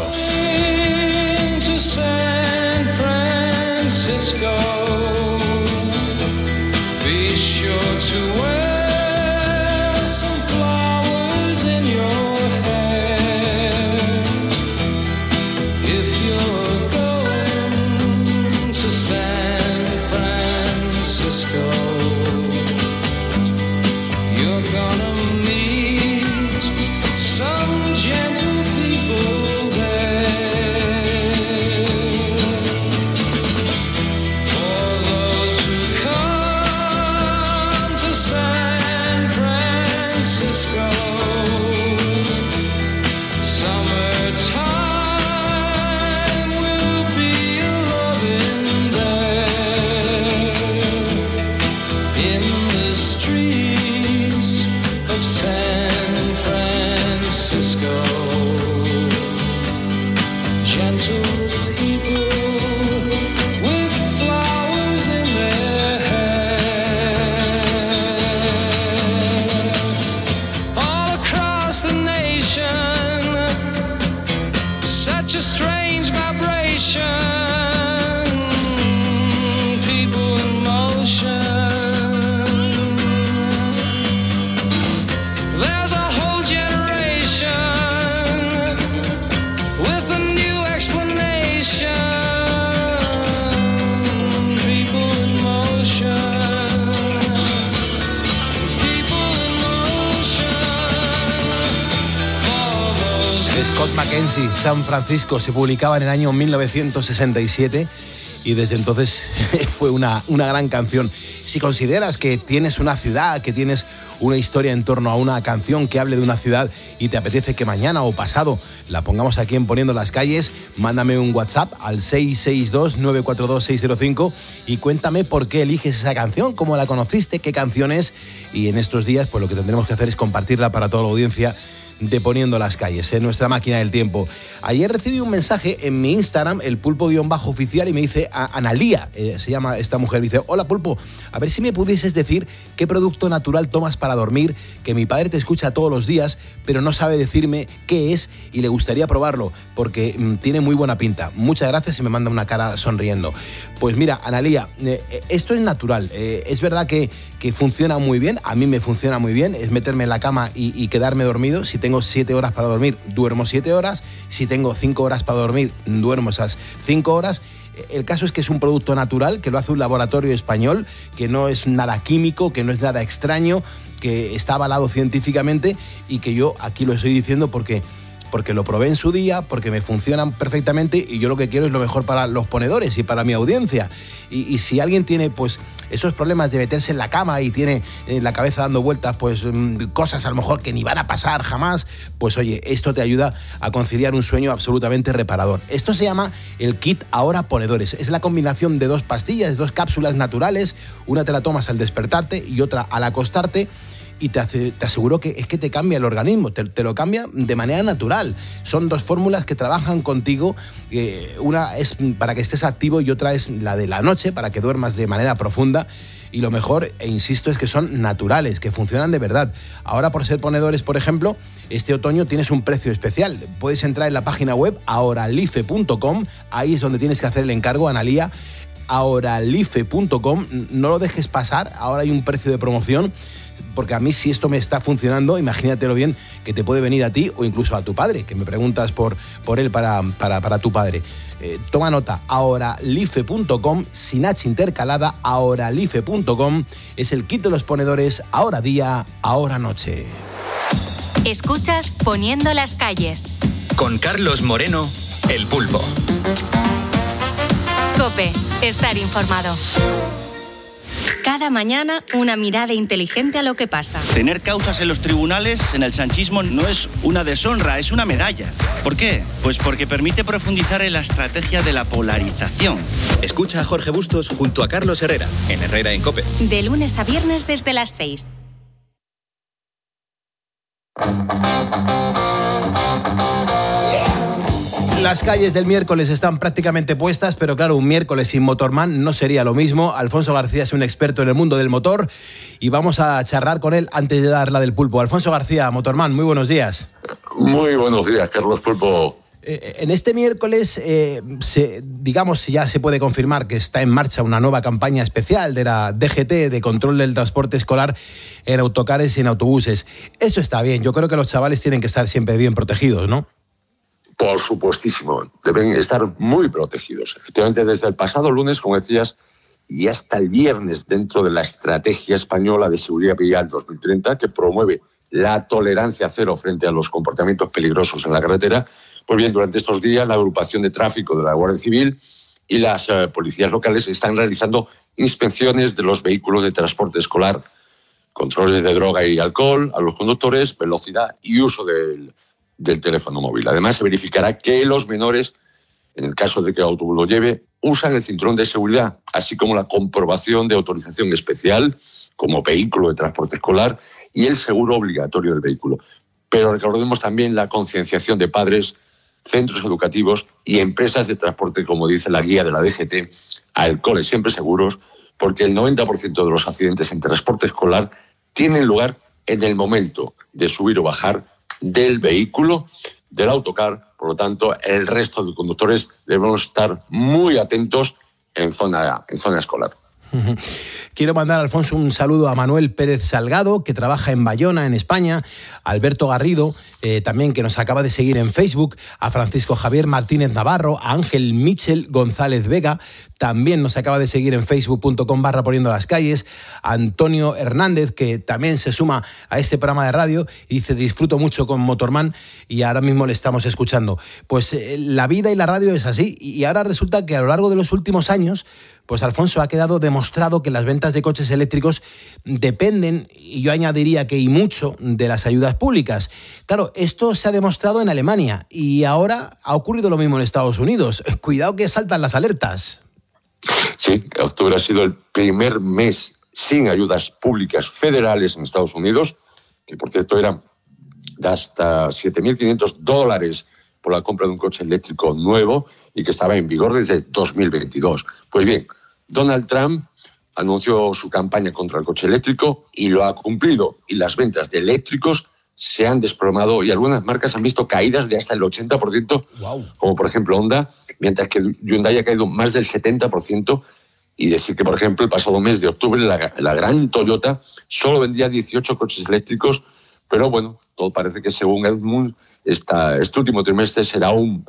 Scott McKenzie, San Francisco, se publicaba en el año 1967 y desde entonces fue una gran canción. Si consideras que tienes una ciudad, que tienes una historia en torno a una canción que hable de una ciudad y te apetece que mañana o pasado la pongamos aquí en Poniendo las Calles, mándame un WhatsApp al 662-942-605 y cuéntame por qué eliges esa canción, cómo la conociste, qué canción es, y en estos días pues lo que tendremos que hacer es compartirla para toda la audiencia de Poniendo las Calles, en nuestra máquina del tiempo. Ayer recibí un mensaje en mi Instagram, el pulpo_oficial, y me dice Analía, se llama esta mujer, dice: hola Pulpo, a ver si me pudieses decir qué producto natural tomas para dormir, que mi padre te escucha todos los días, pero no sabe decirme qué es y le gustaría probarlo, porque tiene muy buena pinta. Muchas gracias, y me manda una cara sonriendo. Pues mira, Analía, esto es natural, es verdad que funciona muy bien, a mí me funciona muy bien, es meterme en la cama y quedarme dormido. Si tengo 7 horas para dormir, duermo 7 horas, si tengo 5 horas para dormir, duermo esas 5 horas. El caso es que es un producto natural, que lo hace un laboratorio español, que no es nada químico, que no es nada extraño, que está avalado científicamente y que yo aquí lo estoy diciendo porque lo probé en su día, porque me funcionan perfectamente y yo lo que quiero es lo mejor para los ponedores y para mi audiencia. Y si alguien tiene pues esos problemas de meterse en la cama y tiene la cabeza dando vueltas, pues cosas a lo mejor que ni van a pasar jamás, pues oye, esto te ayuda a conciliar un sueño absolutamente reparador. Esto se llama el kit Ahora Ponedores. Es la combinación de 2 pastillas, 2 cápsulas naturales, una te la tomas al despertarte y otra al acostarte, y te aseguro que es que te cambia el organismo, te lo cambia de manera natural. Son 2 fórmulas que trabajan contigo, una es para que estés activo y otra es la de la noche, para que duermas de manera profunda. Y lo mejor, e insisto, es que son naturales, que funcionan de verdad. Ahora, por ser ponedores, por ejemplo, este otoño tienes un precio especial. Puedes entrar en la página web ahoralife.com, ahí es donde tienes que hacer el encargo, Analía, ahoralife.com, no lo dejes pasar, ahora hay un precio de promoción, porque a mí si esto me está funcionando, imagínatelo bien que te puede venir a ti o incluso a tu padre, que me preguntas por él para tu padre. Toma nota, ahoralife.com, sin H intercalada, ahoralife.com, es el kit de los ponedores, ahora día, ahora noche. Escuchas Poniendo las calles. Con Carlos Moreno, El Pulpo. COPE, estar informado. Cada mañana una mirada inteligente a lo que pasa. Tener causas en los tribunales en el sanchismo no es una deshonra, es una medalla. ¿Por qué? Pues porque permite profundizar en la estrategia de la polarización. Escucha a Jorge Bustos junto a Carlos Herrera, en Herrera en COPE. De lunes a viernes desde las 6. Las calles del miércoles están prácticamente puestas, pero claro, un miércoles sin Motorman no sería lo mismo. Alfonso García es un experto en el mundo del motor y vamos a charlar con él antes de dar la del pulpo. Alfonso García, Motorman, muy buenos días. Muy buenos días, Carlos Pulpo. En este miércoles, digamos, ya se puede confirmar que está en marcha una nueva campaña especial de la DGT de control del transporte escolar en autocares y en autobuses. Eso está bien, yo creo que los chavales tienen que estar siempre bien protegidos, ¿no? Por supuestísimo, deben estar muy protegidos. Efectivamente, desde el pasado lunes, como decías, y hasta el viernes, dentro de la Estrategia Española de Seguridad Vial 2030, que promueve la tolerancia cero frente a los comportamientos peligrosos en la carretera, pues bien, durante estos días la agrupación de tráfico de la Guardia Civil y las policías locales están realizando inspecciones de los vehículos de transporte escolar, controles de droga y alcohol a los conductores, velocidad y uso del teléfono móvil. Además, se verificará que los menores, en el caso de que el autobús lo lleve, usan el cinturón de seguridad, así como la comprobación de autorización especial como vehículo de transporte escolar y el seguro obligatorio del vehículo. Pero recordemos también la concienciación de padres, centros educativos y empresas de transporte, como dice la guía de la DGT, al cole siempre seguros, porque el 90% de los accidentes en transporte escolar tienen lugar en el momento de subir o bajar del vehículo, del autocar. Por lo tanto, el resto de conductores debemos estar muy atentos en zona escolar. Quiero mandar, Alfonso, un saludo a Manuel Pérez Salgado, que trabaja en Bayona, en España, a Alberto Garrido, también que nos acaba de seguir en Facebook, a Francisco Javier Martínez Navarro, a Ángel Michel González Vega, también nos acaba de seguir en facebook.com/poniendo las calles, a Antonio Hernández, que también se suma a este programa de radio y dice: disfruto mucho con Motorman y ahora mismo le estamos escuchando. Pues la vida y la radio es así, y ahora resulta que a lo largo de los últimos años, pues Alfonso, ha quedado demostrado que las ventas de coches eléctricos dependen, y yo añadiría que y mucho, de las ayudas públicas. Claro, esto se ha demostrado en Alemania y ahora ha ocurrido lo mismo en Estados Unidos. Cuidado que saltan las alertas. Sí, octubre ha sido el primer mes sin ayudas públicas federales en Estados Unidos, que por cierto eran de hasta $7.500 por la compra de un coche eléctrico nuevo y que estaba en vigor desde 2022. Pues bien, Donald Trump anunció su campaña contra el coche eléctrico y lo ha cumplido, y las ventas de eléctricos se han desplomado y algunas marcas han visto caídas de hasta el 80%, wow, como por ejemplo Honda, mientras que Hyundai ha caído más del 70%. Y decir que, por ejemplo, el pasado mes de octubre la gran Toyota solo vendía 18 coches eléctricos, pero bueno, todo parece que según Edmund este último trimestre será aún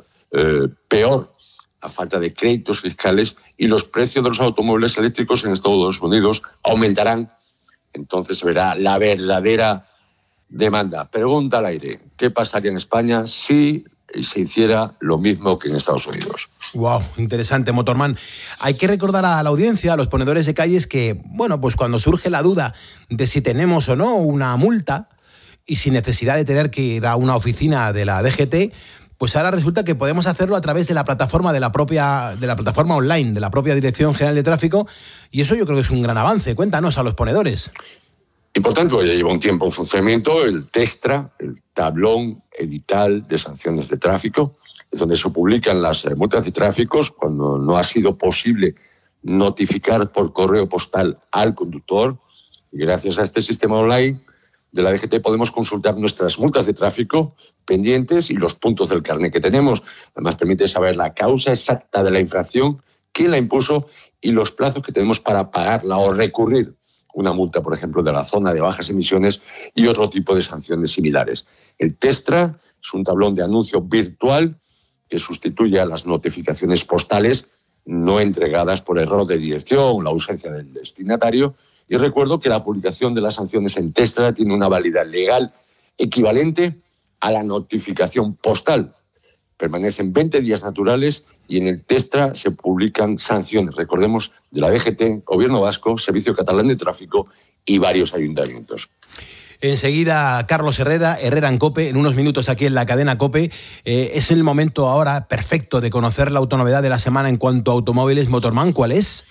peor a falta de créditos fiscales y los precios de los automóviles eléctricos en Estados Unidos aumentarán. Entonces se verá la verdadera demanda. Pregunta al aire: ¿qué pasaría en España si se hiciera lo mismo que en Estados Unidos. Wow, interesante, Motorman. Hay que recordar a la audiencia, a los ponedores de calles, que, bueno, pues cuando surge la duda de si tenemos o no una multa y sin necesidad de tener que ir a una oficina de la DGT, pues ahora resulta que podemos hacerlo a través de la plataforma de la plataforma online, de la propia Dirección General de Tráfico, y eso yo creo que es un gran avance. Cuéntanos a los ponedores. Y por tanto, ya lleva un tiempo en funcionamiento el TESTRA, el tablón edital de sanciones de tráfico, es donde se publican las multas de tráfico cuando no ha sido posible notificar por correo postal al conductor. Y gracias a este sistema online de la DGT podemos consultar nuestras multas de tráfico pendientes y los puntos del carnet que tenemos. Además, permite saber la causa exacta de la infracción, quién la impuso y los plazos que tenemos para pagarla o recurrir una multa, por ejemplo, de la zona de bajas emisiones y otro tipo de sanciones similares. El TESTRA es un tablón de anuncio virtual que sustituye a las notificaciones postales no entregadas por error de dirección o la ausencia del destinatario. Y recuerdo que la publicación de las sanciones en TESTRA tiene una validad legal equivalente a la notificación postal. Permanecen 20 días naturales y en el TESTRA se publican sanciones, recordemos, de la DGT, Gobierno Vasco, Servicio Catalán de Tráfico y varios ayuntamientos. Enseguida, Carlos Herrera en COPE, en unos minutos aquí en la cadena COPE. Es el momento ahora perfecto de conocer la autonovedad de la semana en cuanto a automóviles. Motorman, ¿cuál es?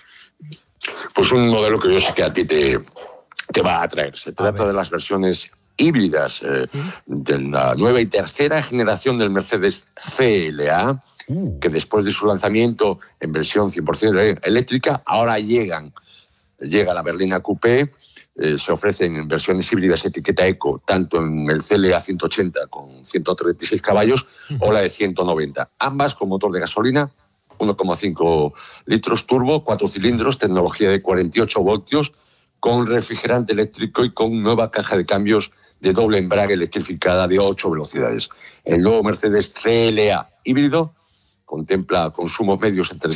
Pues un modelo que yo sé que a ti te va a atraer. Se trata de las versiones híbridas de la nueva y tercera generación del Mercedes CLA, que después de su lanzamiento en versión 100% eléctrica, ahora llega la berlina coupé. Se ofrecen en versiones híbridas etiqueta eco, tanto en el CLA 180 con 136 caballos o la de 190, ambas con motor de gasolina, 1,5 litros turbo, 4 cilindros, tecnología de 48 voltios, con refrigerante eléctrico y con nueva caja de cambios de doble embrague electrificada de 8 velocidades. El nuevo Mercedes CLA híbrido contempla consumos medios entre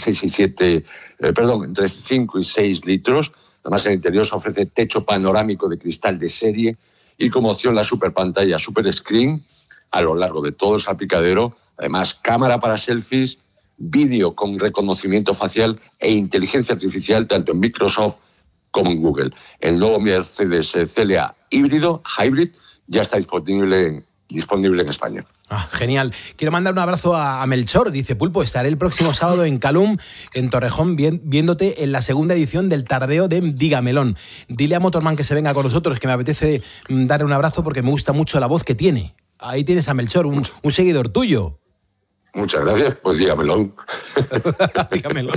5 y 6 litros. Además, en el interior se ofrece techo panorámico de cristal de serie y como opción la superpantalla Super Screen a lo largo de todo el salpicadero. Además, cámara para selfies, vídeo con reconocimiento facial e inteligencia artificial tanto en Microsoft como en Google. El nuevo Mercedes CLA híbrido, hybrid, ya está disponible en España. Genial. Quiero mandar un abrazo a Melchor. Dice: Pulpo, estaré el próximo sábado en Calum, en Torrejón, viéndote en la segunda edición del tardeo de Dígamelón. Dile a Motorman que se venga con nosotros, que me apetece darle un abrazo porque me gusta mucho la voz que tiene. Ahí tienes a Melchor, un seguidor tuyo. Muchas gracias, pues dígamelo. Dígamelo.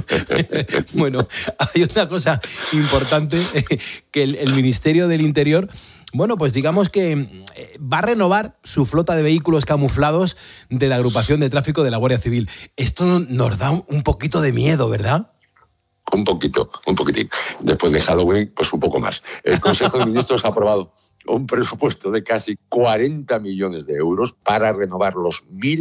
Bueno, hay una cosa importante, que el Ministerio del Interior, bueno, pues digamos que va a renovar su flota de vehículos camuflados de la agrupación de tráfico de la Guardia Civil. Esto nos da un poquito de miedo, ¿verdad? Un poquitín. Después de Halloween, pues un poco más. El Consejo de Ministros ha aprobado un presupuesto de casi 40 millones de euros para renovar los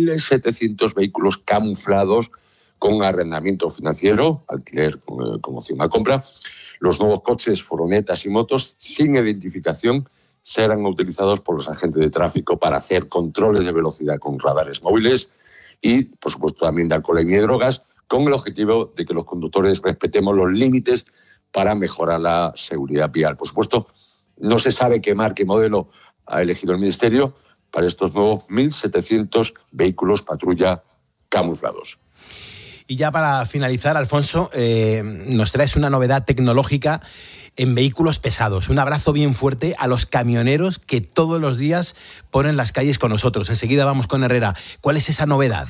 1.700 vehículos camuflados con arrendamiento financiero, alquiler como opción a compra. Los nuevos coches, furgonetas y motos sin identificación serán utilizados por los agentes de tráfico para hacer controles de velocidad con radares móviles y, por supuesto, también de alcoholemia y drogas, con el objetivo de que los conductores respetemos los límites para mejorar la seguridad vial. Por supuesto, no se sabe qué marca y modelo ha elegido el Ministerio para estos nuevos 1.700 vehículos patrulla camuflados. Y ya para finalizar, Alfonso, nos traes una novedad tecnológica en vehículos pesados. Un abrazo bien fuerte a los camioneros que todos los días ponen las calles con nosotros. Enseguida vamos con Herrera. ¿Cuál es esa novedad?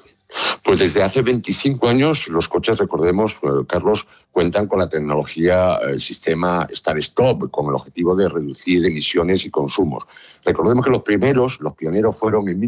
Pues desde hace 25 años los coches, recordemos, Carlos, cuentan con la tecnología, el sistema Start-Stop, con el objetivo de reducir emisiones y consumos. Recordemos que los pioneros fueron en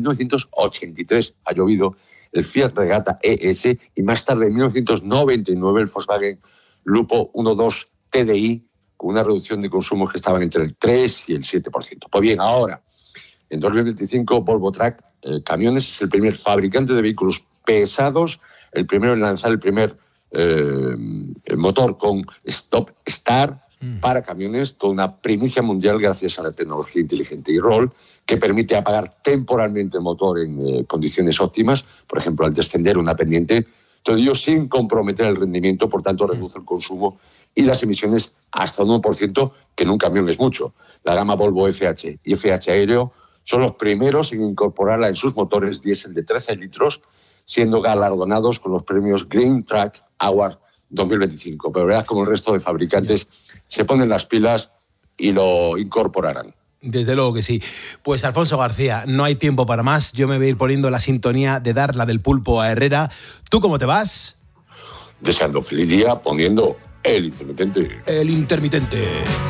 1983, ha llovido, el Fiat Regata ES y más tarde en 1999 el Volkswagen Lupo 1.2 TDI con una reducción de consumos que estaban entre el 3 y el 7%. Pues bien, ahora, en 2025 Volvo Truck Camiones es el primer fabricante de vehículos pesados, el primero en lanzar el primer motor con Stop Start para camiones, toda una primicia mundial gracias a la tecnología inteligente e-roll, que permite apagar temporalmente el motor en condiciones óptimas, por ejemplo, al descender una pendiente, todo ello sin comprometer el rendimiento, por tanto reduce el consumo y las emisiones hasta un 1%, que en un camión es mucho. La gama Volvo FH y FH Aéreo son los primeros en incorporarla en sus motores diésel de 13 litros, siendo galardonados con los premios Green Truck Award 2025. Pero verás como el resto de fabricantes se ponen las pilas y lo incorporarán. Desde luego que sí. Pues Alfonso García, no hay tiempo para más. Yo me voy a ir poniendo la sintonía de Dar la del Pulpo a Herrera. ¿Tú cómo te vas? Deseando feliz día poniendo el intermitente. El intermitente.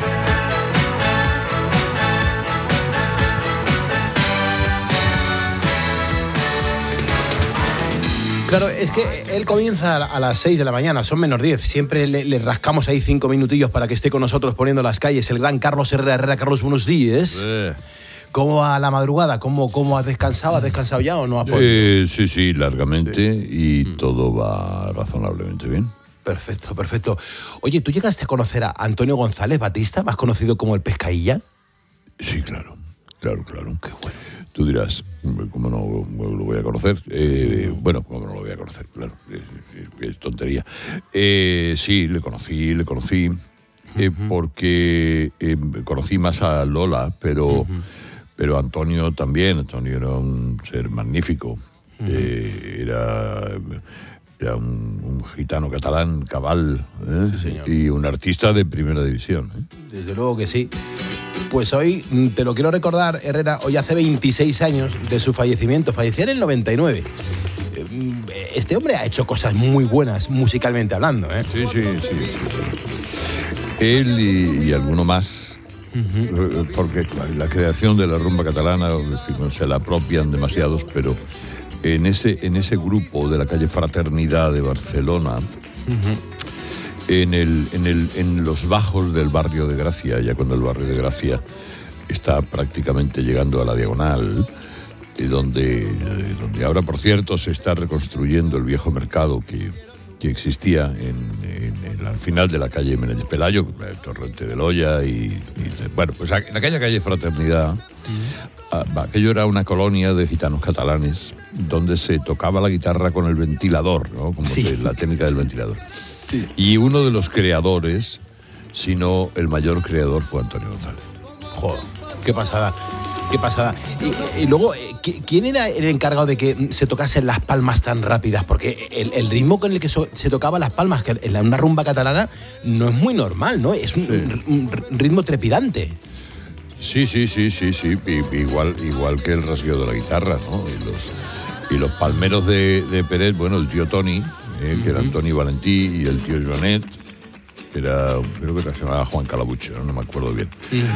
Claro, es que él comienza a las 6 de la mañana, son menos 10. Siempre le rascamos ahí 5 minutillos para que esté con nosotros poniendo las calles. El gran Carlos Herrera. Herrera, Carlos, buenos días. ¿Cómo va la madrugada? ¿Cómo has descansado? ¿Has descansado ya o no has podido? Sí, largamente y todo va razonablemente bien. Perfecto, perfecto. Oye, ¿tú llegaste a conocer a Antonio González Batista, más conocido como el Pescailla? Sí, claro. Qué bueno. Tú dirás, ¿cómo no lo voy a conocer? Bueno, ¿cómo no lo voy a conocer? Claro, es tontería. Sí, le conocí, porque conocí más a Lola, pero Antonio también. Antonio era un ser magnífico. Era un gitano catalán, cabal, Sí, y un artista de primera división. Desde luego que sí. Pues hoy te lo quiero recordar, Herrera, hoy hace 26 años de su fallecimiento. Falleció en el 99. Este hombre ha hecho cosas muy buenas musicalmente hablando, ¿eh? Sí. Él y alguno más, porque la creación de la rumba catalana, no se la apropian demasiados, pero en ese grupo de la calle Fraternidad de Barcelona, en los bajos del barrio de Gracia, ya cuando el barrio de Gracia está prácticamente llegando a la diagonal, donde ahora, por cierto, se está reconstruyendo el viejo mercado que existía al final de la calle Menéndez Pelayo, el Torrente de Loya bueno, pues en aquella calle Fraternidad, aquello era una colonia de gitanos catalanes donde se tocaba la guitarra con el ventilador, ¿no? Como la técnica del ventilador. Sí. Y uno de los creadores, si no el mayor creador, fue Antonio González. Joder, qué pasada. Y luego, ¿quién era el encargado de que se tocasen las palmas tan rápidas? Porque el ritmo con el que se tocaban las palmas que en una rumba catalana no es muy normal, ¿no? Es un ritmo trepidante. Sí. Igual que el rasgueo de la guitarra, ¿no? Y los palmeros de Peret, bueno, el tío Toni, que era Antoni Valentí, y el tío Joanet, que creo que se llamaba Juan Calabucho, no me acuerdo bien.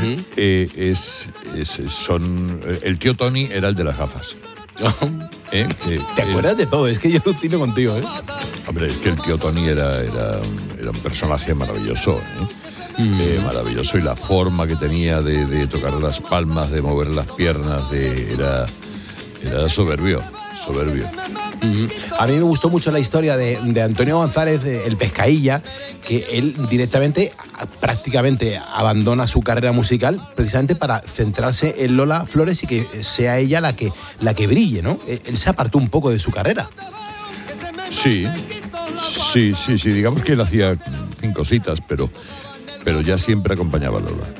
El tío Toni era el de las gafas. ¿Te acuerdas de todo? Es que yo alucino contigo, ¿eh? Hombre, es que el tío Toni era un personaje maravilloso, maravilloso, y la forma que tenía de tocar las palmas, de mover las piernas, era soberbio. A mí me gustó mucho la historia de Antonio González, el Pescailla, que él directamente, prácticamente abandona su carrera musical precisamente para centrarse en Lola Flores y que sea ella la que brille, ¿no? Él se apartó un poco de su carrera. Sí, digamos que él hacía 5 cositas, pero ya siempre acompañaba a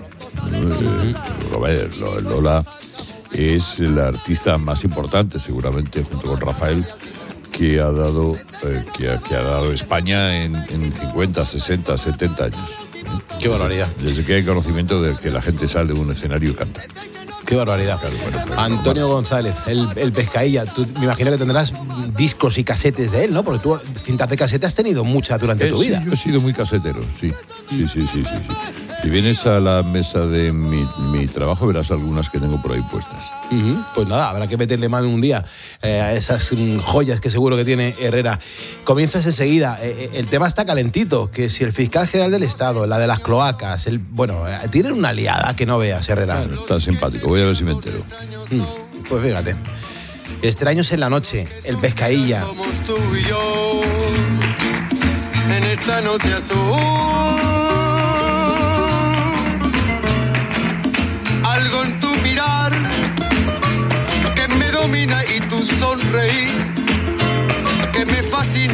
Lola. Lola es la artista más importante, seguramente, junto con Rafael, que ha dado España en 50, 60, 70 años. Qué barbaridad. Desde que hay conocimiento de que la gente sale de un escenario y canta. Qué barbaridad. Claro, Antonio González, el Pescailla. Tú me imagino que tendrás discos y casetes de él, ¿no? Porque tú cintas de casete has tenido muchas durante tu vida. Sí, yo he sido muy casetero, sí. Si vienes a la mesa de mi trabajo, verás algunas que tengo por ahí puestas. Pues nada, habrá que meterle mano un día a esas joyas que seguro que tiene Herrera. Comienzas enseguida. El tema está calentito, que si el fiscal general del Estado, la de las cloacas, tienen una liada que no veas, Herrera. Claro, está simpático, voy a ver si me entero. Pues fíjate. Extraños en la noche, el Pescailla. Somos tú y yo en esta noche azul.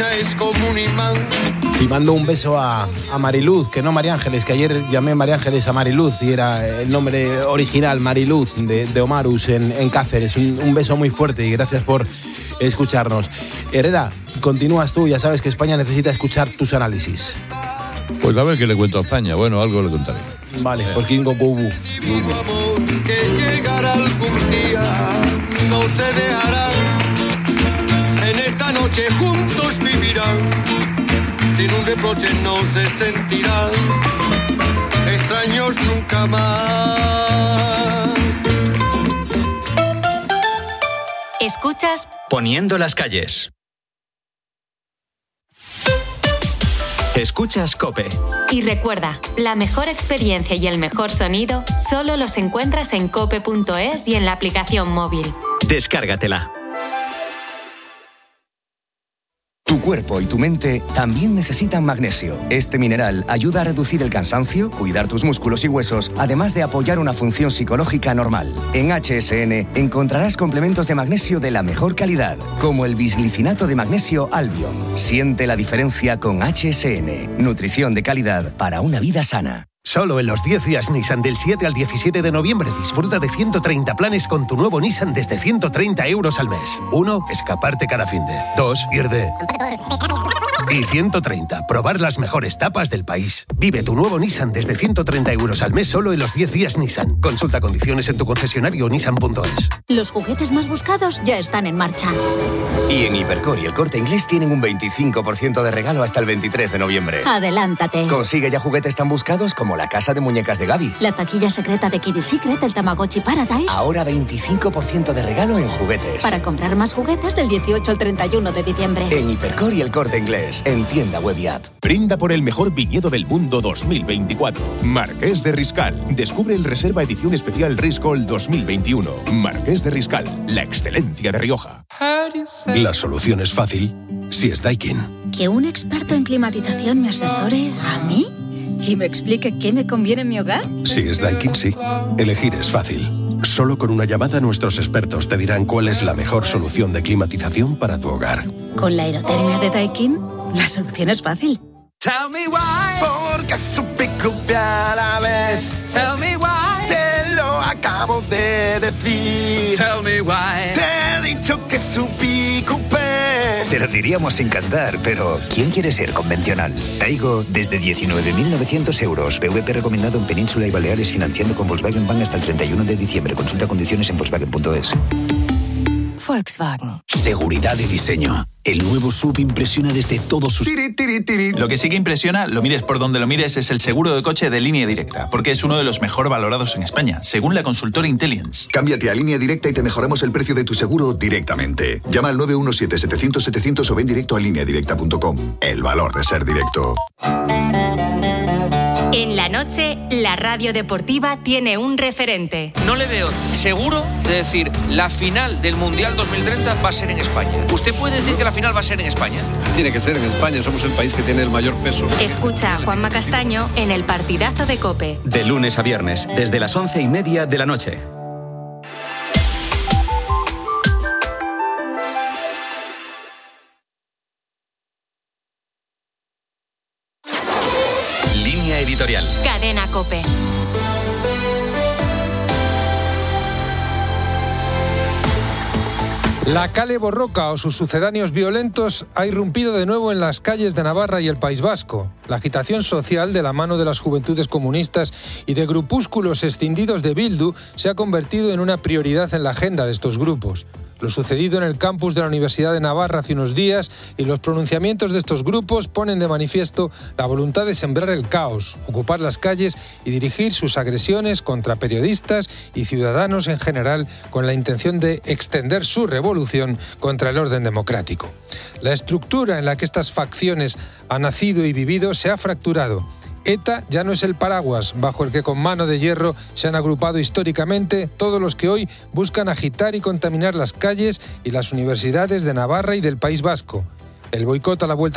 una es como un imán. Y mando un beso a Mariluz, que no María Ángeles, que ayer llamé María Ángeles a Mariluz y era el nombre original, Mariluz, de Omarus en Cáceres. Un beso muy fuerte y gracias por escucharnos. Herrera, continúas tú, ya sabes que España necesita escuchar tus análisis. Pues a ver qué le cuento a España. Bueno, algo le contaré. Vale, por Kingo Bubu. Que llegará algún día, no se dejarán. En esta noche juntos vivirán. Sin un reproche no se sentirán extraños nunca más. Escuchas Poniendo las calles. Escuchas COPE. y recuerda, la mejor experiencia y el mejor sonido solo los encuentras en cope.es y en la aplicación móvil. Descárgatela. Tu cuerpo y tu mente también necesitan magnesio. Este mineral ayuda a reducir el cansancio, cuidar tus músculos y huesos, además de apoyar una función psicológica normal. En HSN encontrarás complementos de magnesio de la mejor calidad, como el bisglicinato de magnesio Albion. Siente la diferencia con HSN. Nutrición de calidad para una vida sana. Solo en los 10 días Nissan del 7 al 17 de noviembre disfruta de 130 planes con tu nuevo Nissan desde 130 euros al mes. 1. Escaparte cada finde. 2. Ir de... Y 130. Probar las mejores tapas del país. Vive tu nuevo Nissan desde 130 euros al mes solo en los 10 días Nissan. Consulta condiciones en tu concesionario nissan.es. Los juguetes más buscados ya están en marcha. Y en Hipercor y El Corte Inglés tienen un 25% de regalo hasta el 23 de noviembre. Adelántate. Consigue ya juguetes tan buscados como la casa de muñecas de Gaby. La taquilla secreta de Kitty Secret, el Tamagotchi Paradise. Ahora 25% de regalo en juguetes. Para comprar más juguetes del 18 al 31 de diciembre. En Hipercor y El Corte Inglés, en tienda web y app. Brinda por el mejor viñedo del mundo 2024. Marqués de Riscal. Descubre el Reserva Edición Especial Riscal 2021. Marqués de Riscal, la excelencia de Rioja. La solución es fácil si es Daikin. ¿Que un experto en climatización me asesore a mí? ¿Y me explique qué me conviene en mi hogar? Si es Daikin, sí. Elegir es fácil. Solo con una llamada nuestros expertos te dirán cuál es la mejor solución de climatización para tu hogar. Con la aerotermia de Daikin, la solución es fácil. Tell me why, porque supe copiar a la vez. Tell me why, te lo acabo de decir. Tell me why, te he dicho que supí copiar. Te lo diríamos sin cantar, pero ¿quién quiere ser convencional? Taigo desde 19.900 euros. PVP recomendado en Península y Baleares, financiando con Volkswagen Bank hasta el 31 de diciembre. Consulta condiciones en Volkswagen.es. Volkswagen. Seguridad y diseño. El nuevo SUV impresiona desde todos sus... Lo que sí que impresiona, lo mires por donde lo mires, es el seguro de coche de Línea Directa, porque es uno de los mejor valorados en España, según la consultora Intelligence. Cámbiate a Línea Directa y te mejoramos el precio de tu seguro directamente. Llama al 917-700-700 o ven directo a lineadirecta.com. El valor de ser directo. En la noche, la radio deportiva tiene un referente. No le veo seguro de decir la final del Mundial 2030 va a ser en España. ¿Usted puede decir que la final va a ser en España? Tiene que ser en España, somos el país que tiene el mayor peso. Escucha a Juanma Castaño en el partidazo de COPE. De lunes a viernes, desde las 11:30 de la noche. Editorial. Cadena COPE. La Kale Borroka o sus sucedáneos violentos ha irrumpido de nuevo en las calles de Navarra y el País Vasco. La agitación social de la mano de las juventudes comunistas y de grupúsculos escindidos de Bildu se ha convertido en una prioridad en la agenda de estos grupos. Lo sucedido en el campus de la Universidad de Navarra hace unos días y los pronunciamientos de estos grupos ponen de manifiesto la voluntad de sembrar el caos, ocupar las calles y dirigir sus agresiones contra periodistas y ciudadanos en general con la intención de extender su revolución contra el orden democrático. La estructura en la que estas facciones han nacido y vivido se ha fracturado. ETA ya no es el paraguas bajo el que con mano de hierro se han agrupado históricamente todos los que hoy buscan agitar y contaminar las calles y las universidades de Navarra y del País Vasco. El boicot a la vuelta